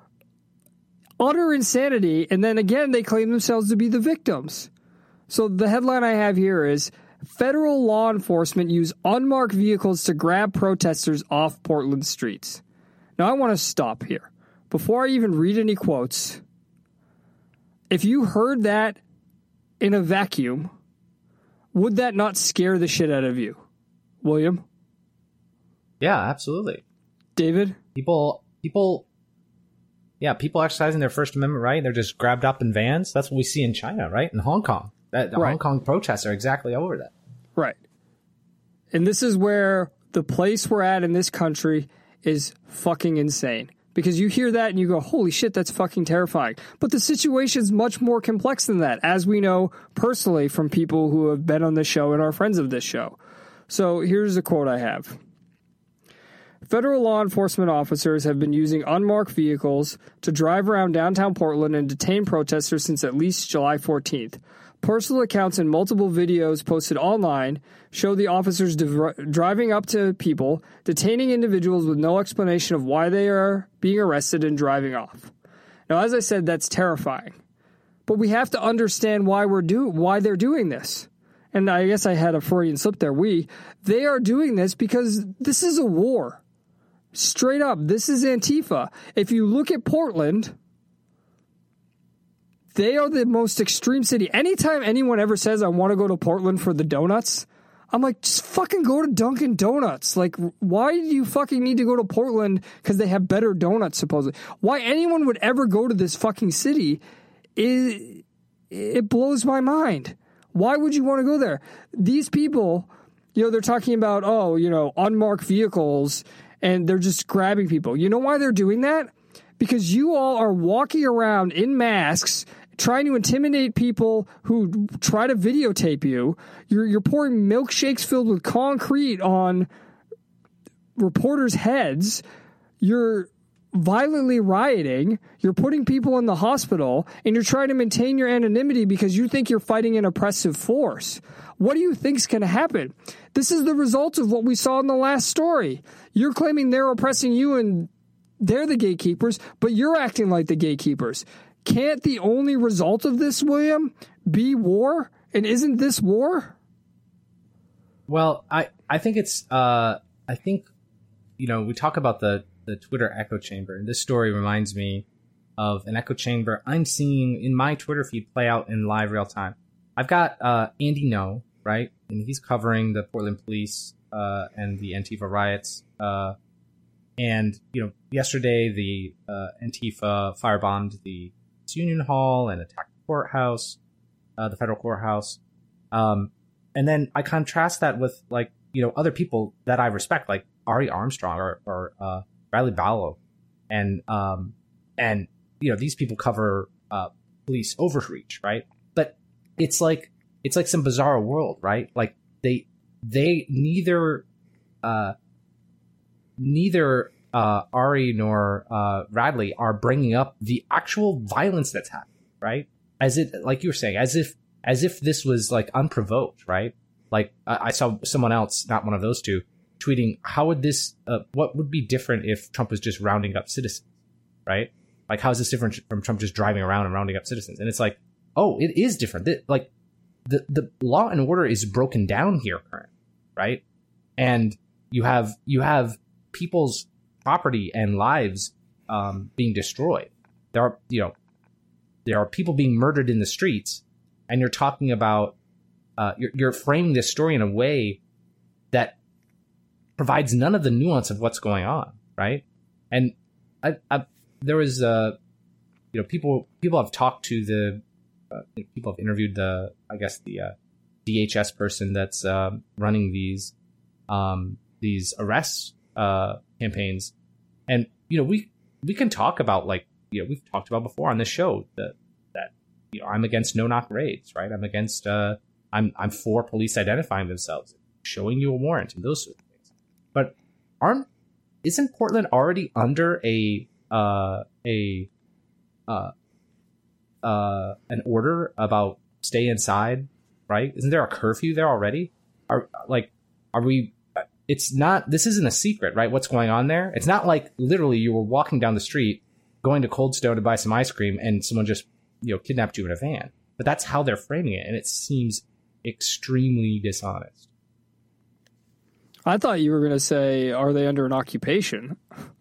utter insanity. And then again, they claim themselves to be the victims. So the headline I have here is, federal law enforcement use unmarked vehicles to grab protesters off Portland streets. Now I want to stop here. Before I even read any quotes, if you heard that in a vacuum, would that not scare the shit out of you? William? Yeah, absolutely. David? People, people, yeah, people exercising their First Amendment right, they're just grabbed up in vans. That's what we see in China, right? In Hong Kong. That, the right. Hong Kong protests are exactly over that. Right. And this is where the place we're at in this country is fucking insane. Because you hear that and you go, holy shit, that's fucking terrifying. But the situation's much more complex than that, as we know personally from people who have been on this show and are friends of this show. So here's a quote I have. Federal law enforcement officers have been using unmarked vehicles to drive around downtown Portland and detain protesters since at least July fourteenth. Personal accounts and multiple videos posted online show the officers div- driving up to people, detaining individuals with no explanation of why they are being arrested and driving off. Now, as I said, that's terrifying. But we have to understand why we're do why they're doing this. And I guess I had a Freudian slip there. We they are doing this because this is a war. Straight up, this is Antifa. If you look at Portland, they are the most extreme city. Anytime anyone ever says, I want to go to Portland for the donuts, I'm like, just fucking go to Dunkin' Donuts. Like, why do you fucking need to go to Portland because they have better donuts, supposedly? Why anyone would ever go to this fucking city, is, it blows my mind. Why would you want to go there? These people, you know, they're talking about, oh, you know, unmarked vehicles, and they're just grabbing people. You know why they're doing that? because you all are walking around in masks trying to intimidate people who try to videotape you. You're, you're pouring milkshakes filled with concrete on reporters' heads. You're violently rioting. You're putting people in the hospital, and you're trying to maintain your anonymity because you think you're fighting an oppressive force. What do you think's going to happen? This is the result of what we saw in the last story. You're claiming they're oppressing you and they're the gatekeepers, but you're acting like the gatekeepers. Can't the only result of this, William, be war? And isn't this war? Well, I, I think it's, uh, I think, you know, we talk about the, the Twitter echo chamber, and this story reminds me of an echo chamber I'm seeing in my Twitter feed play out in live real time. I've got uh, Andy No, right? And he's covering the Portland police uh, and the Antifa riots. Uh, and, you know, yesterday the uh, Antifa firebombed the Union Hall and attacked the courthouse, uh, the federal courthouse. Um, and then I contrast that with, like, you know, other people that I respect, like Ari Armstrong or, or uh, Riley Ballo. And, um, and, you know, these people cover uh, police overreach, right? But it's like, it's like some bizarre world, right? Like they, they neither, uh, neither, Uh, Ari nor uh, Radley are bringing up the actual violence that's happening, right? As it, like you were saying, as if as if this was like unprovoked, right? Like I, I saw someone else, not one of those two, tweeting, "How would this? Uh, what would be different if Trump was just rounding up citizens, right? Like how is this different from Trump just driving around and rounding up citizens?" And it's like, oh, it is different. The, like the the law and order is broken down here, currently, right? And you have you have people's property and lives um, being destroyed. There are, you know, there are people being murdered in the streets, and you're talking about, uh, you're, you're framing this story in a way that provides none of the nuance of what's going on, right? And I, I, there was, uh, you know, people people have talked to the, uh, people have interviewed the, I guess the uh, D H S person that's uh, running these um, these arrests. Uh, campaigns, and you know we we can talk about, like, you know, we've talked about before on this show that that you know I'm against no knock raids, right? I'm against uh I'm I'm for police identifying themselves, showing you a warrant, and those sort of things. But aren't isn't Portland already under a uh a uh uh an order about stay inside, right? Isn't there a curfew there already? Are like are we? It's not, this isn't a secret, right? What's going on there? It's not like literally you were walking down the street, going to Cold Stone to buy some ice cream, and someone just, you know, kidnapped you in a van. But that's how they're framing it, and it seems extremely dishonest. I thought you were going to say, are they under an occupation?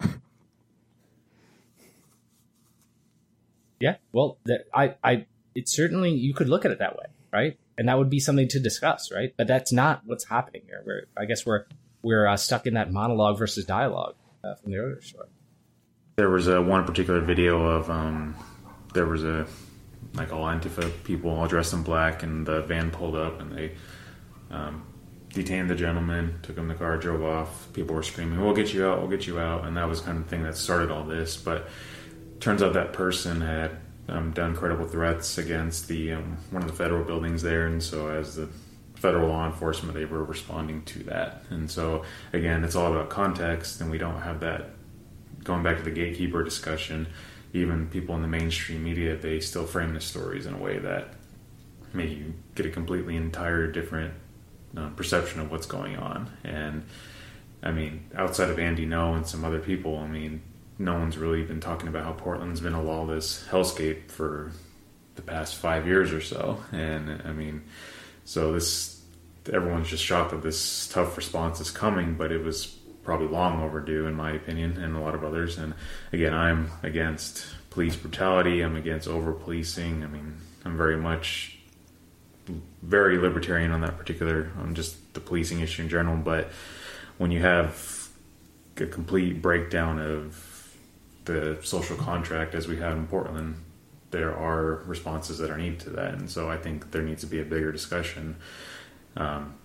Yeah, well, that, I, I, it certainly, you could look at it that way, right? And that would be something to discuss, right? But that's not what's happening here. We're, I guess we're we're uh, stuck in that monologue versus dialogue uh, from the earlier story. There was a one particular video of um, there was a like all Antifa people all dressed in black, and the van pulled up, and they um, detained the gentleman, took him in the car, drove off. People were screaming, "We'll get you out! We'll get you out!" And that was kind of the thing that started all this. But turns out that person had um, done credible threats against the um, one of the federal buildings there, and so as the federal law enforcement, they were responding to that. And so again, it's all about context, and we don't have that. Going back to the gatekeeper discussion, even people in the mainstream media, they still frame the stories in a way that make you get a completely entire different uh, perception of what's going on. And I mean, outside of Andy No and some other people, I mean, no one's really been talking about how Portland's been a lawless hellscape for the past five years or so. And I mean, so this, everyone's just shocked that this tough response is coming, but it was probably long overdue, in my opinion, and a lot of others. And again, I'm against police brutality. I'm against over-policing. I mean, I'm very much very libertarian on that particular, on just the policing issue in general. But when you have a complete breakdown of the social contract as we have in Portland, there are responses that are needed to that. And so I think there needs to be a bigger discussion. Um,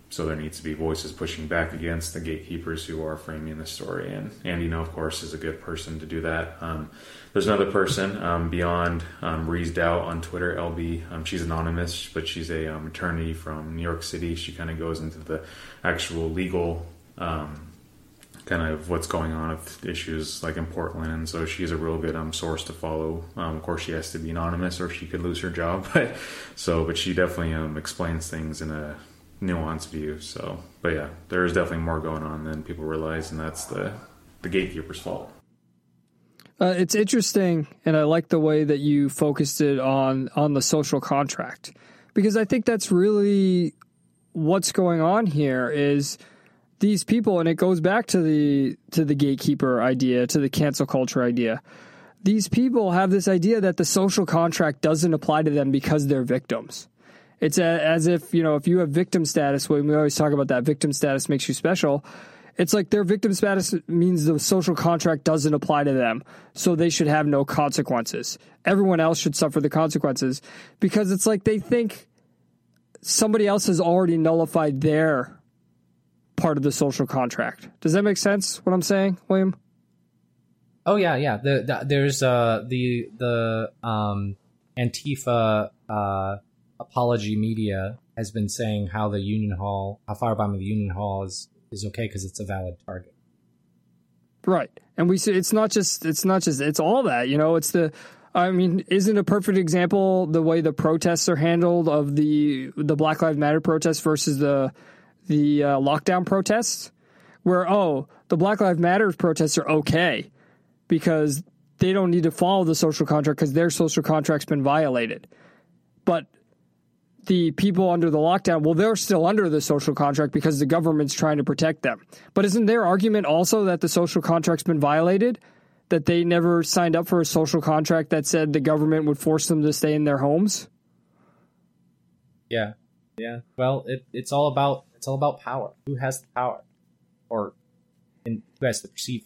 so there needs to be voices pushing back against the gatekeepers who are framing the story. And Andino, of course, is a good person to do that. Um, there's another person, um, beyond um, Rees Dow on Twitter, L B. Um, she's anonymous, but she's a um, attorney from New York City. She kind of goes into the actual legal um, kind of what's going on with issues like in Portland. And so she's a real good um, source to follow. Um, of course, she has to be anonymous or she could lose her job. But so, but she definitely um, explains things in a nuanced view. So, but yeah, there is definitely more going on than people realize, and that's the the gatekeeper's fault. Uh, it's interesting, and I like the way that you focused it on on the social contract, because I think that's really what's going on here is these people, and it goes back to the to the gatekeeper idea, to the cancel culture idea. These people have this idea that the social contract doesn't apply to them because they're victims. It's a, as if, you know, if you have victim status, when we always talk about that, victim status makes you special. It's like their victim status means the social contract doesn't apply to them, so they should have no consequences. Everyone else should suffer the consequences, because it's like they think somebody else has already nullified their part of the social contract. Does that make sense, what I'm saying, William? Oh, yeah, yeah. The, the, there's uh, the, the um, Antifa uh, apology media has been saying how the Union Hall, how firebombing the Union Hall is is okay because it's a valid target. Right. And we see it's not just, it's not just, it's all that, you know, it's the, I mean, isn't a perfect example the way the protests are handled of the, the Black Lives Matter protests versus the, the uh, lockdown protests, where, oh, the Black Lives Matter protests are okay because they don't need to follow the social contract because their social contract's been violated. But the people under the lockdown, well, they're still under the social contract because the government's trying to protect them. But isn't their argument also that the social contract's been violated? That they never signed up for a social contract that said the government would force them to stay in their homes? Yeah, yeah. Well, it, it's all about it's all about power. Who has the power, or and who has the perceived,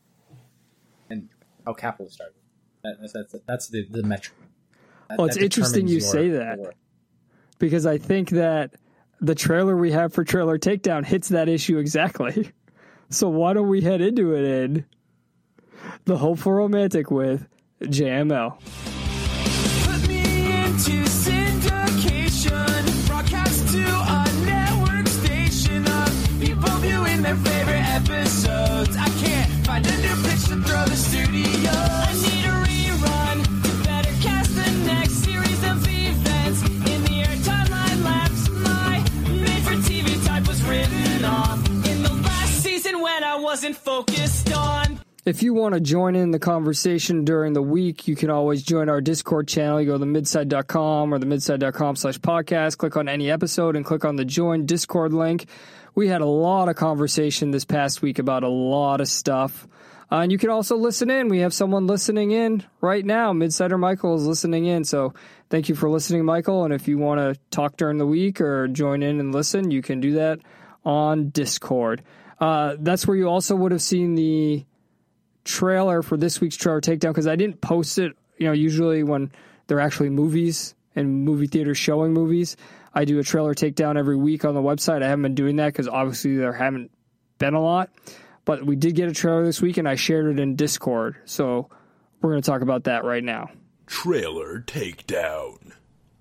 and how capitalists are. That, that's that's that's the the metric. That, well, it's interesting you say that. Power. Because I think that the trailer we have for Trailer Takedown hits that issue exactly. So why don't we head into it in The Hopeful Romantic with J M L. Put me into syndication, broadcast to a network station of people viewing their favorite episodes. I can't find a new pitch to throw the studio. I need a rerun to better cast the next series of events. In the air timeline lapse, my made-for-T V type was written off in the last season when I wasn't focused on. If you want to join in the conversation during the week, you can always join our Discord channel. You go to midside dot com or the midside dot com slash podcast, click on any episode and click on the join Discord link. We had a lot of conversation this past week about a lot of stuff. Uh, and you can also listen in. We have someone listening in right now. Midsider Michael is listening in. So thank you for listening, Michael. And if you want to talk during the week or join in and listen, you can do that on Discord. Uh, that's where you also would have seen the trailer for this week's Trailer Takedown, because I didn't post it. You know, usually when they're actually movies and movie theaters showing movies, I do a Trailer Takedown every week on the website. I haven't been doing that because obviously there haven't been a lot, but we did get a trailer this week and I shared it in Discord. So we're going to talk about that right now. Trailer Takedown.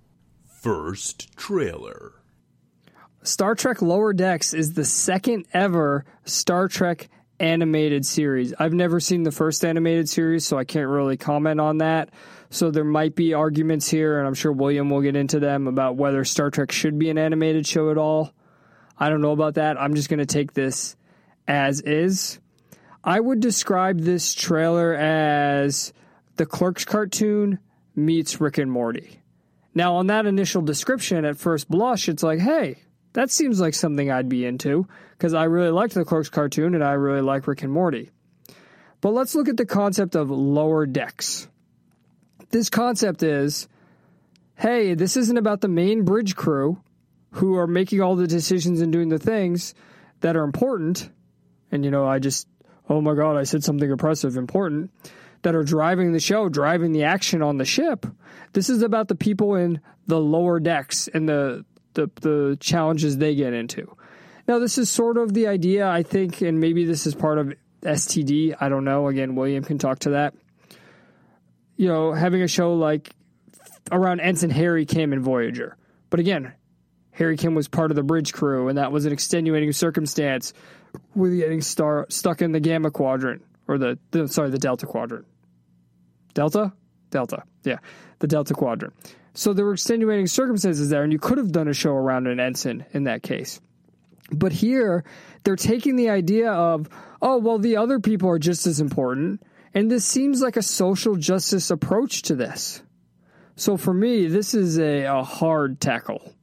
First trailer. Star Trek Lower Decks is the second ever Star Trek animated series. I've never seen the first animated series, so I can't really comment on that. So there might be arguments here, and I'm sure William will get into them, about whether Star Trek should be an animated show at all. I don't know about that. I'm just going to take this as is. I would describe this trailer as the Clerks cartoon meets Rick and Morty. Now, on that initial description, at first blush, it's like, hey, that seems like something I'd be into, because I really liked the Clerks cartoon and I really like Rick and Morty. But let's look at the concept of Lower Decks. This concept is, hey, this isn't about the main bridge crew who are making all the decisions and doing the things that are important. And, you know, I just, oh my God, I said something impressive, important, that are driving the show, driving the action on the ship. This is about the people in the lower decks and the The, the challenges they get into. Now, this is sort of the idea, I think, and maybe this is part of S T D. I don't know. Again, William can talk to that. You know, having a show like around Ensign Harry Kim and Voyager. But again, Harry Kim was part of the bridge crew, and that was an extenuating circumstance with getting star- stuck in the Gamma Quadrant, or the, the sorry, the Delta Quadrant. Delta? Delta, yeah, the Delta Quadrant. So there were extenuating circumstances there, and you could have done a show around an ensign in that case. But here, they're taking the idea of, oh, well, the other people are just as important, and this seems like a social justice approach to this. So for me, this is a, a hard tackle.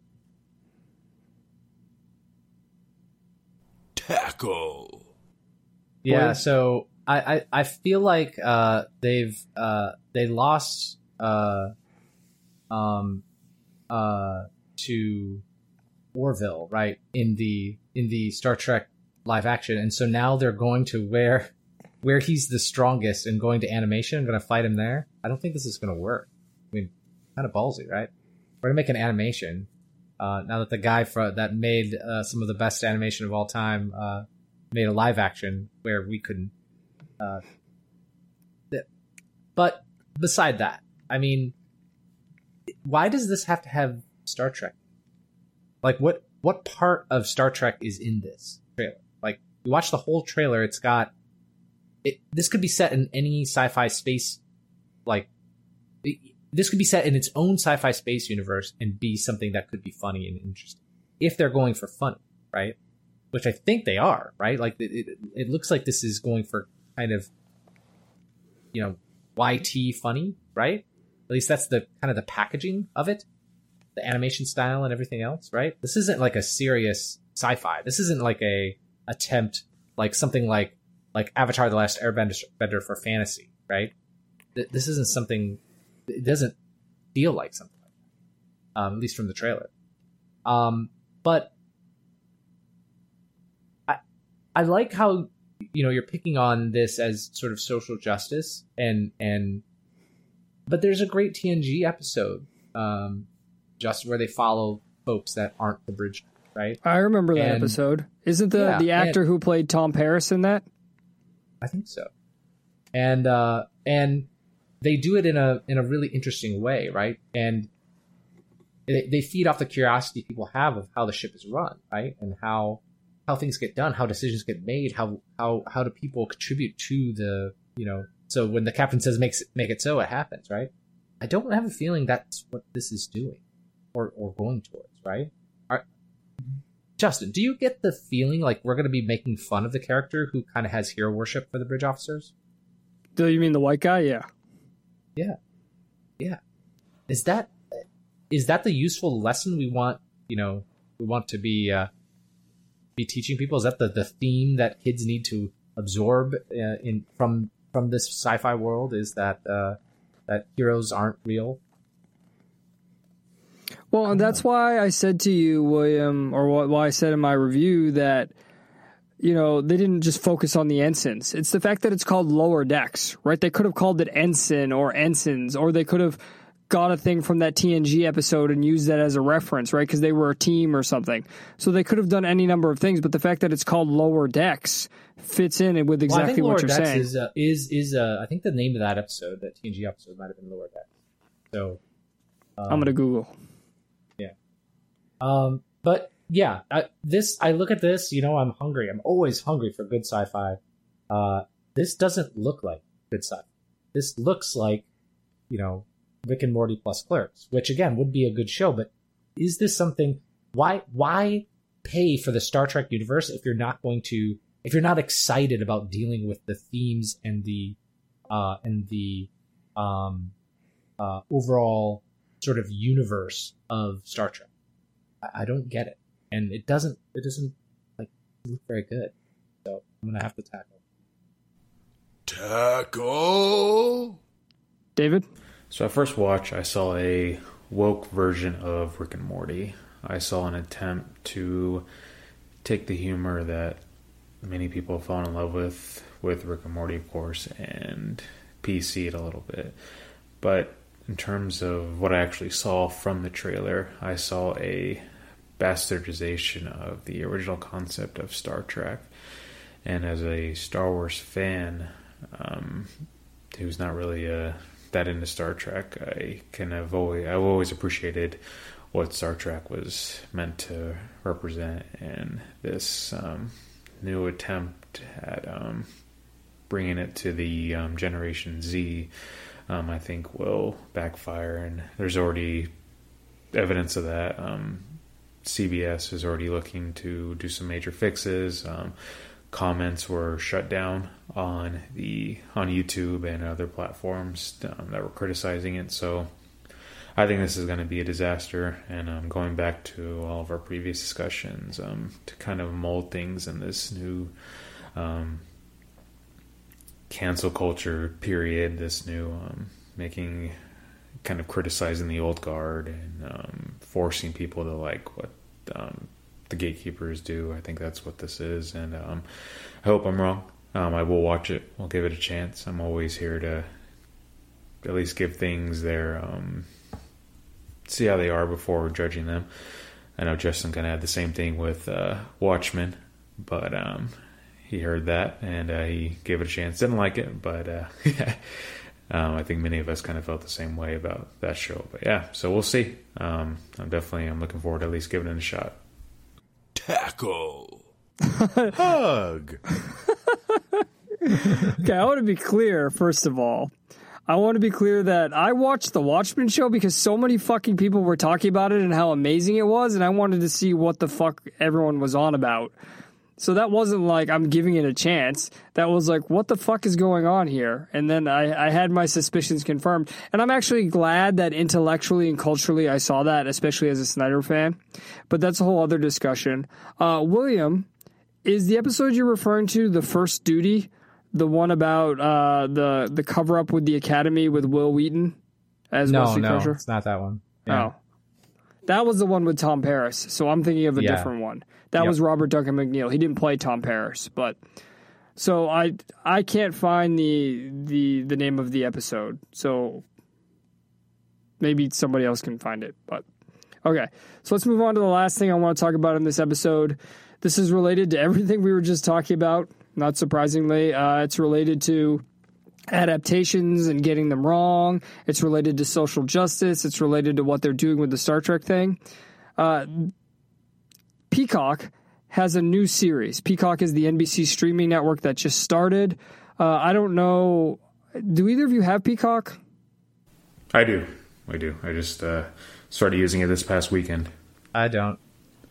Tackle. Yeah, Boy. so I, I, I feel like uh, they've uh, they lost uh, um, uh, to Orville, right, in the in the Star Trek live action, and so now they're going to where where he's the strongest and going to animation and going to fight him there. I don't think this is going to work. I mean, kind of ballsy, right? We're going to make an animation uh, now that the guy for, that made uh, some of the best animation of all time uh, made a live action where we couldn't. Uh, th- but beside that, I mean, why does this have to have Star Trek? Like, what what part of Star Trek is in this trailer? Like, you watch the whole trailer, it's got... It, this could be set in any sci-fi space, like... It, this could be set in its own sci-fi space universe and be something that could be funny and interesting. If they're going for funny, right? Which I think they are, right? Like, it, it, it looks like this is going for kind of, you know, Y T funny, right? At least that's the kind of the packaging of it. The animation style and everything else, right? This isn't like a serious sci-fi. This isn't like a attempt, like something like like Avatar: The Last Airbender for fantasy, right? This isn't something. It doesn't feel like something like that, um, at least from the trailer. Um, but I I like how, you know, you're picking on this as sort of social justice, and and but there's a great T N G episode. Um, just where they follow folks that aren't the bridge, right? I remember that and, episode. Isn't the, yeah, the actor and, who played Tom Paris in that? I think so. And uh, and they do it in a in a really interesting way, right? And they, they feed off the curiosity people have of how the ship is run, right? And how how things get done, how decisions get made, how how how do people contribute to the, you know? So when the captain says makes it, make it so, it happens, right? I don't have a feeling that's what this is doing. Or, or going towards, right? Are, Justin, do you get the feeling like we're going to be making fun of the character who kind of has hero worship for the bridge officers? Do you mean the white guy? Yeah. Yeah. Yeah. Is that is that the useful lesson we want, you know, we want to be uh, be teaching people? Is that the, the theme that kids need to absorb uh, in from from this sci-fi world? Is that uh, that heroes aren't real? Well, and that's why I said to you, William, or why I said in my review that, you know, they didn't just focus on the ensigns. It's the fact that it's called Lower Decks, right? They could have called it Ensign or Ensigns, or they could have got a thing from that T N G episode and used that as a reference, right? Because they were a team or something. So they could have done any number of things, but the fact that it's called Lower Decks fits in with exactly well, I think what Lower you're Decks saying. Is, uh, is, is uh, I think the name of that episode, that T N G episode, might have been Lower Decks. So um, I'm going to Google. Um, but yeah, I, this, I look at this, you know, I'm hungry. I'm always hungry for good sci-fi. Uh, this doesn't look like good sci-fi. This looks like, you know, Rick and Morty plus Clerks, which again would be a good show. But is this something, why, why pay for the Star Trek universe if you're not going to, if you're not excited about dealing with the themes and the, uh, and the, um, uh, overall sort of universe of Star Trek? I don't get it, and it doesn't. It doesn't like look very good. So I'm gonna have to tackle. Tackle. David? So at first watch, I saw a woke version of Rick and Morty. I saw an attempt to take the humor that many people have fallen in love with, with Rick and Morty, of course, and P C it a little bit. But in terms of what I actually saw from the trailer, I saw a bastardization of the original concept of Star Trek. And as a Star Wars fan, um, who's not really uh, that into Star Trek, I can have always, I've always appreciated what Star Trek was meant to represent, and this um, new attempt at um, bringing it to the um, Generation Z, um, I think will backfire, and there's already evidence of that. Um, C B S is already looking to do some major fixes. Um, comments were shut down on the on YouTube and other platforms um, that were criticizing it. So I think this is going to be a disaster. And um, going back to all of our previous discussions, um, to kind of mold things in this new um, cancel culture period, this new um, making kind of criticizing the old guard and um, forcing people to like what um, the gatekeepers do. I think that's what this is, and um, I hope I'm wrong. Um, I will watch it. I'll give it a chance. I'm always here to at least give things their um, see how they are before judging them. I know Justin kind of had the same thing with uh, Watchmen, but um, he heard that and uh, he gave it a chance. Didn't like it, but uh, um, I think many of us kind of felt the same way about that show. But yeah, so we'll see. Um, I'm definitely I'm looking forward to at least giving it a shot. Tackle. Hug. Okay, I want to be clear, first of all. I want to be clear that I watched the Watchmen show because so many fucking people were talking about it and how amazing it was, and I wanted to see what the fuck everyone was on about. So that wasn't like I'm giving it a chance. That was like, what the fuck is going on here? And then I, I had my suspicions confirmed. And I'm actually glad that intellectually and culturally I saw that, especially as a Snyder fan. But that's a whole other discussion. Uh, William, is the episode you're referring to The First Duty, the one about uh, the the cover-up with the Academy with Will Wheaton as No, Wesley no, Crusher? it's not that one. Yeah. Oh. That was the one with Tom Paris, so I'm thinking of a Yeah. different one. That Yep. was Robert Duncan McNeil. He didn't play Tom Paris, but so I I can't find the the the name of the episode. So maybe somebody else can find it. But okay, so let's move on to the last thing I want to talk about in this episode. This is related to everything we were just talking about. Not surprisingly, uh, it's related to adaptations and getting them wrong. It's related to social justice. It's related to what they're doing with the Star Trek thing. Uh, Peacock has a new series. Peacock is the N B C streaming network that just started. Uh, I don't know. Do either of you have Peacock? I do. I do. I just uh, started using it this past weekend. I don't.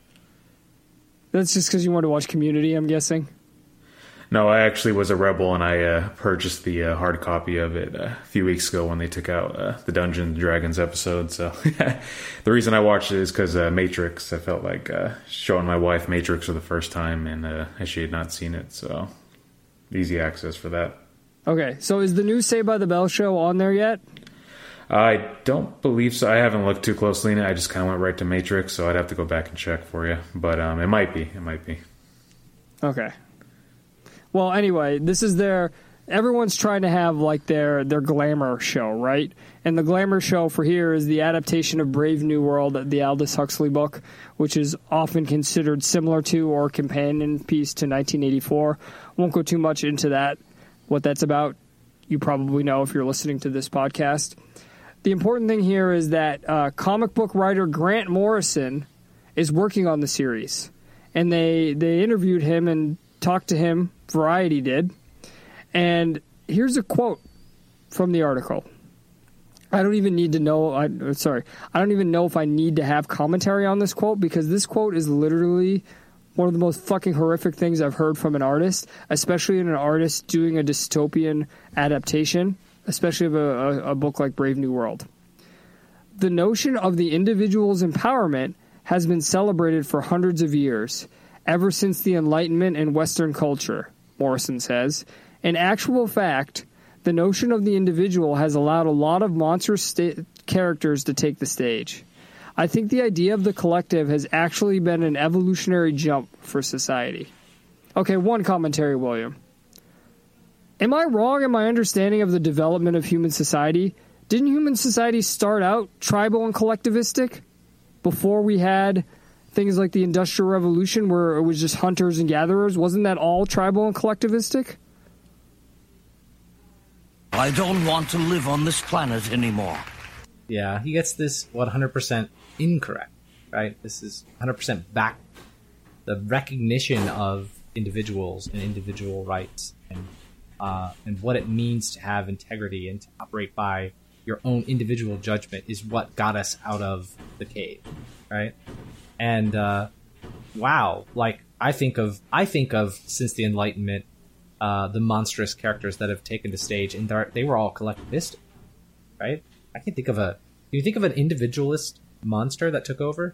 That's just because you want to watch Community, I'm guessing. No, I actually was a rebel, and I uh, purchased the uh, hard copy of it uh, a few weeks ago when they took out uh, the Dungeons and Dragons episode. So the reason I watched it is because uh, Matrix. I felt like uh, showing my wife Matrix for the first time, and uh, she had not seen it, so easy access for that. Okay, so is the new Saved by the Bell show on there yet? I don't believe so. I haven't looked too closely in it. I just kind of went right to Matrix, so I'd have to go back and check for you. But um, it might be. It might be. Okay. Well, anyway, this is their... Everyone's trying to have, like, their, their glamour show, right? And the glamour show for here is the adaptation of Brave New World, the Aldous Huxley book, which is often considered similar to or companion piece to nineteen eighty-four. Won't go too much into that, what that's about. You probably know if you're listening to this podcast. The important thing here is that uh, comic book writer Grant Morrison is working on the series. And they, they interviewed him and talked to him, Variety did. And here's a quote from the article. I don't even need to know, I, sorry, I don't even know if I need to have commentary on this quote, because this quote is literally one of the most fucking horrific things I've heard from an artist, especially in an artist doing a dystopian adaptation, especially of a, a, a book like Brave New World. The notion of the individual's empowerment has been celebrated for hundreds of years, ever since the Enlightenment in Western culture, Morrison says. In actual fact, the notion of the individual has allowed a lot of monstrous sta- characters to take the stage. I think the idea of the collective has actually been an evolutionary jump for society. Okay, one commentary, William. Am I wrong in my understanding of the development of human society? Didn't human society start out tribal and collectivistic before we had things like the Industrial Revolution where it was just hunters and gatherers, wasn't that all tribal and collectivistic? I don't want to live on this planet anymore. Yeah, he gets this one hundred percent incorrect, right? This is one hundred percent back. The recognition of individuals and individual rights and uh, and what it means to have integrity and to operate by your own individual judgment is what got us out of the cave, right? And uh, wow, like I think of I think of since the Enlightenment, uh, the monstrous characters that have taken the stage, and they were all collectivistic, right? I can think of a. Can you think of an individualist monster that took over?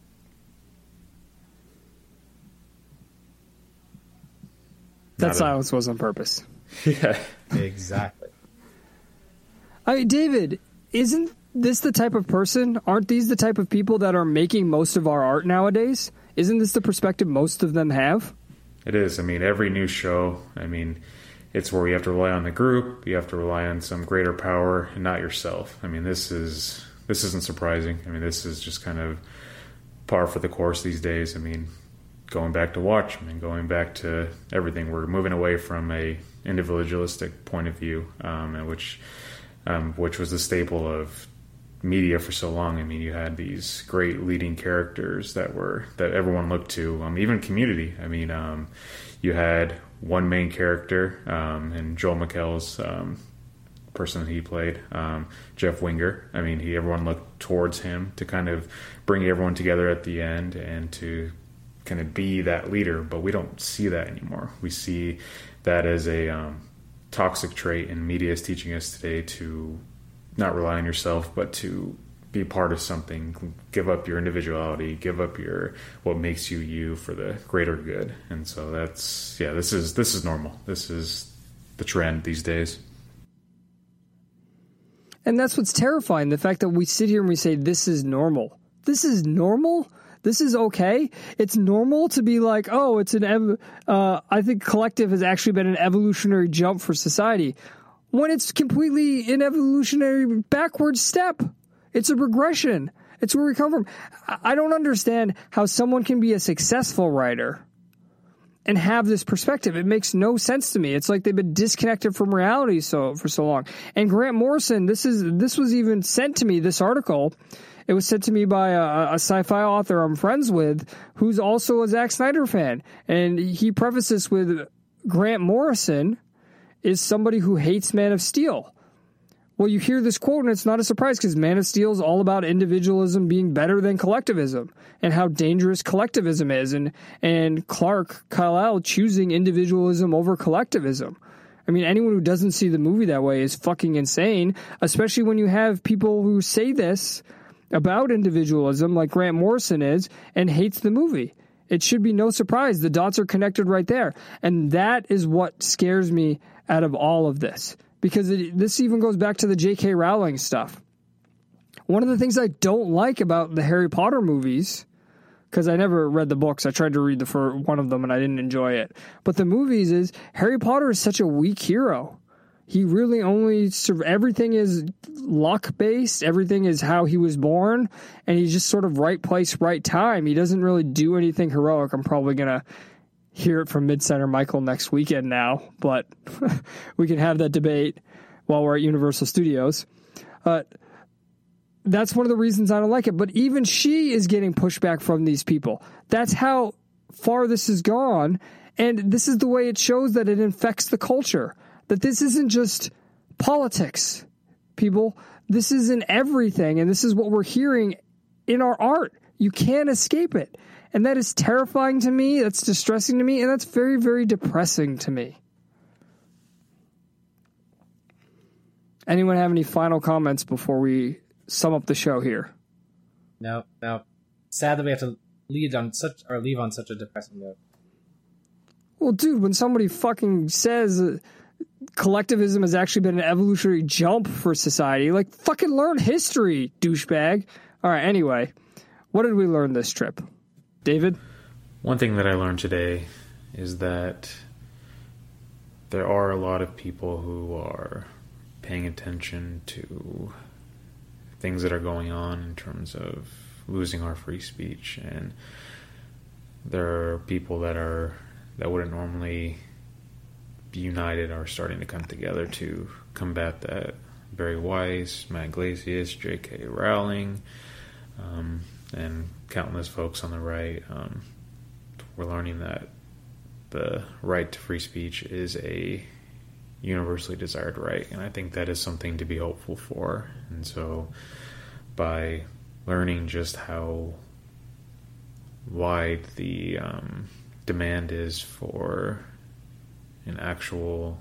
That silence was on purpose. Yeah, exactly. I mean, David, isn't this the type of person? Aren't these the type of people that are making most of our art nowadays? Isn't this the perspective most of them have? it is. I mean, every new show, I mean, it's where you have to rely on the group, you have to rely on some greater power and not yourself. I mean, this is this isn't surprising. I mean, this is just kind of par for the course these days. I mean, going back to Watchmen, going back to everything, we're moving away from a individualistic point of view, um, and which um, which was the staple of media for so long. I mean, you had these great leading characters that were that everyone looked to, um, even Community. I mean, um, you had one main character, um, and Joel McHale's um, person that he played, um, Jeff Winger. I mean, he everyone looked towards him to kind of bring everyone together at the end and to kind of be that leader. But we don't see that anymore. We see that as a um, toxic trait, and media is teaching us today to not rely on yourself, but to be part of something, give up your individuality, give up your what makes you you for the greater good. And so that's yeah, this is this is normal. This is the trend these days. And that's what's terrifying, the fact that we sit here and we say this is normal. This is normal? This is okay? It's normal to be like, oh, it's an ev- uh I think collective has actually been an evolutionary jump for society, when it's completely an evolutionary backward step. It's a regression. It's where we come from. I don't understand how someone can be a successful writer and have this perspective. It makes no sense to me. It's like they've been disconnected from reality so for so long. And Grant Morrison, this is this was even sent to me, this article. It was sent to me by a, a sci-fi author I'm friends with, who's also a Zack Snyder fan. And he prefaces with, Grant Morrison is somebody who hates Man of Steel. Well, you hear this quote, and it's not a surprise, because Man of Steel is all about individualism being better than collectivism, and how dangerous collectivism is, and, and Clark Kal-El choosing individualism over collectivism. I mean, anyone who doesn't see the movie that way is fucking insane, especially when you have people who say this about individualism, like Grant Morrison is, and hates the movie. It should be no surprise. The dots are connected right there. And that is what scares me out of all of this. Because it, this even goes back to the J K Rowling stuff. One of the things I don't like about the Harry Potter movies, because I never read the books, I tried to read the for one of them and I didn't enjoy it. But the movies is, Harry Potter is such a weak hero. He really only, everything is luck-based, everything is how he was born, and he's just sort of right place, right time. He doesn't really do anything heroic. I'm probably going to hear it from Mid-Center Michael next weekend now, but we can have that debate while we're at Universal Studios. Uh, that's one of the reasons I don't like it. But even she is getting pushback from these people. That's how far this has gone, and this is the way it shows that it infects the culture. That this isn't just politics, people. This is in everything, and this is what we're hearing in our art. You can't escape it. And that is terrifying to me, that's distressing to me, and that's very, very depressing to me. Anyone have any final comments before we sum up the show here? No, no. Sad that we have to lead on such or leave on such a depressing note. Well, dude, when somebody fucking says uh, collectivism has actually been an evolutionary jump for society, like, fucking learn history, douchebag. All right, anyway, what did we learn this trip? David? One thing that I learned today is that there are a lot of people who are paying attention to things that are going on in terms of losing our free speech, and there are people that are that wouldn't normally be united are starting to come together to combat that. Barry Weiss, Matt Iglesias, J K. Rowling, um, and countless folks on the right. Um, we're learning that the right to free speech is a universally desired right, and I think that is something to be hopeful for. And so by learning just how wide the um, demand is for an actual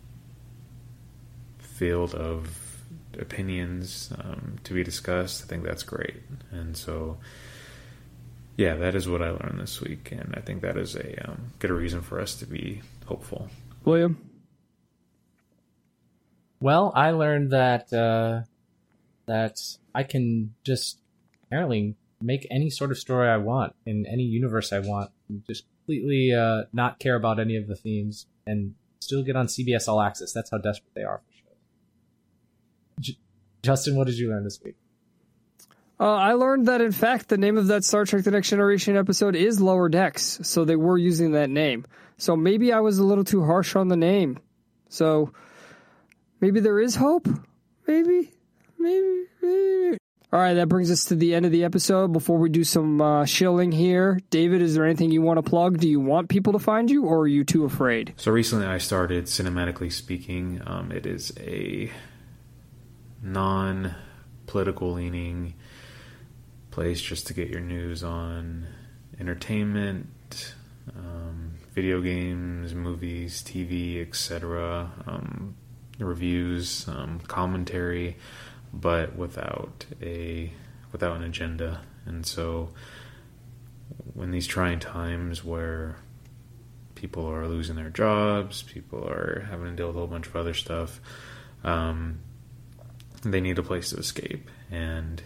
field of opinions um, to be discussed, I think that's great. And so yeah, that is what I learned this week, and I think that is a um, good reason for us to be hopeful. William? Well, I learned that uh, that I can just apparently make any sort of story I want in any universe I want, and just completely uh, not care about any of the themes, and still get on C B S All Access. That's how desperate they are for shows. J- Justin, what did you learn this week? Uh, I learned that, in fact, the name of that Star Trek The Next Generation episode is Lower Decks, so they were using that name. So maybe I was a little too harsh on the name. So maybe there is hope? Maybe? Maybe? Maybe? All right, that brings us to the end of the episode. Before we do some uh, shilling here, David, is there anything you want to plug? Do you want people to find you, or are you too afraid? So recently I started Cinematically Speaking. Um, it is a non-political leaning place just to get your news on entertainment, um, video games, movies, T V, et cetera, um, reviews, um, commentary, but without a without an agenda. And so when these trying times where people are losing their jobs, people are having to deal with a whole bunch of other stuff, um, they need a place to escape. And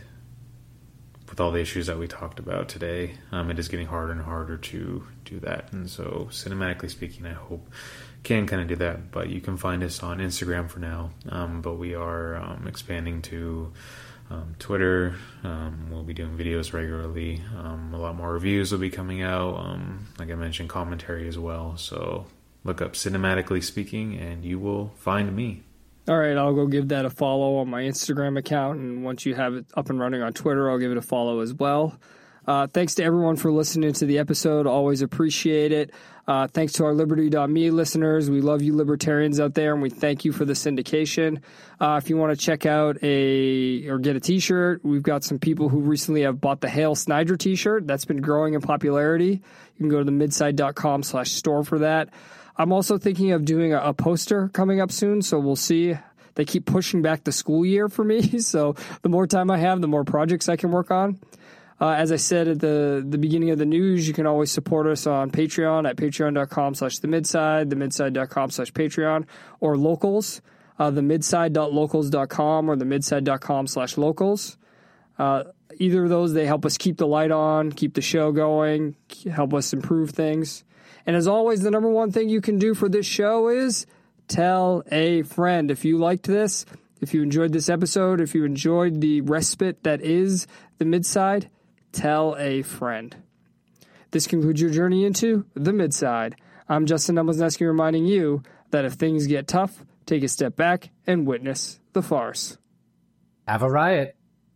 with all the issues that we talked about today, um, it is getting harder and harder to do that. And so Cinematically Speaking, I hope can kind of do that. But you can find us on Instagram for now. Um, but we are um, expanding to um, Twitter. Um, we'll be doing videos regularly. Um, a lot more reviews will be coming out. Um, like I mentioned, commentary as well. So look up Cinematically Speaking and you will find me. All right, I'll go give that a follow on my Instagram account, and once you have it up and running on Twitter, I'll give it a follow as well. Uh, thanks to everyone for listening to the episode. Always appreciate it. Uh, thanks to our Liberty dot me listeners. We love you libertarians out there, and we thank you for the syndication. Uh, if you want to check out a or get a T-shirt, we've got some people who recently have bought the Hail Snyder T-shirt. That's been growing in popularity. You can go to the midside dot com slash store for that. I'm also thinking of doing a, a poster coming up soon, so we'll see. They keep pushing back the school year for me, so the more time I have, the more projects I can work on. Uh, as I said at the, the beginning of the news, you can always support us on Patreon at patreon dot com slash the midside, the midside dot com slash Patreon, or locals, uh, the midside dot locals dot com or the midside dot com slash locals. Uh, either of those, they help us keep the light on, keep the show going, help us improve things. And as always, the number one thing you can do for this show is tell a friend. If you liked this, if you enjoyed this episode, if you enjoyed the respite that is the Midside, tell a friend. This concludes your journey into the Midside. I'm Justin Nemlesneski reminding you that if things get tough, take a step back and witness the farce. Have a riot.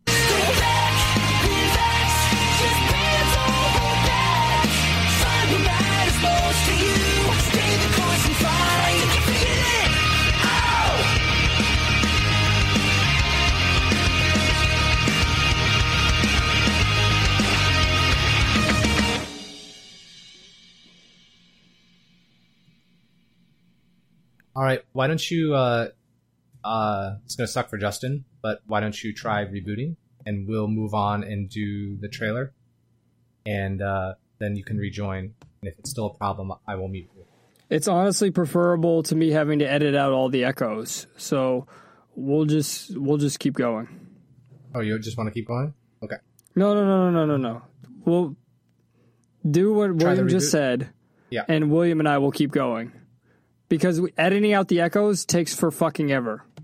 All right, why don't you, uh, uh, it's going to suck for Justin, but why don't you try rebooting, and we'll move on and do the trailer, and uh, then you can rejoin, and if it's still a problem, I will mute you. It's honestly preferable to me having to edit out all the echoes, so we'll just we'll just keep going. Oh, you just want to keep going? Okay. No, no, no, no, no, no, no. We'll do what Try William the just reboot? said, Yeah. and William and I will keep going. Because editing out the echoes takes for fucking ever.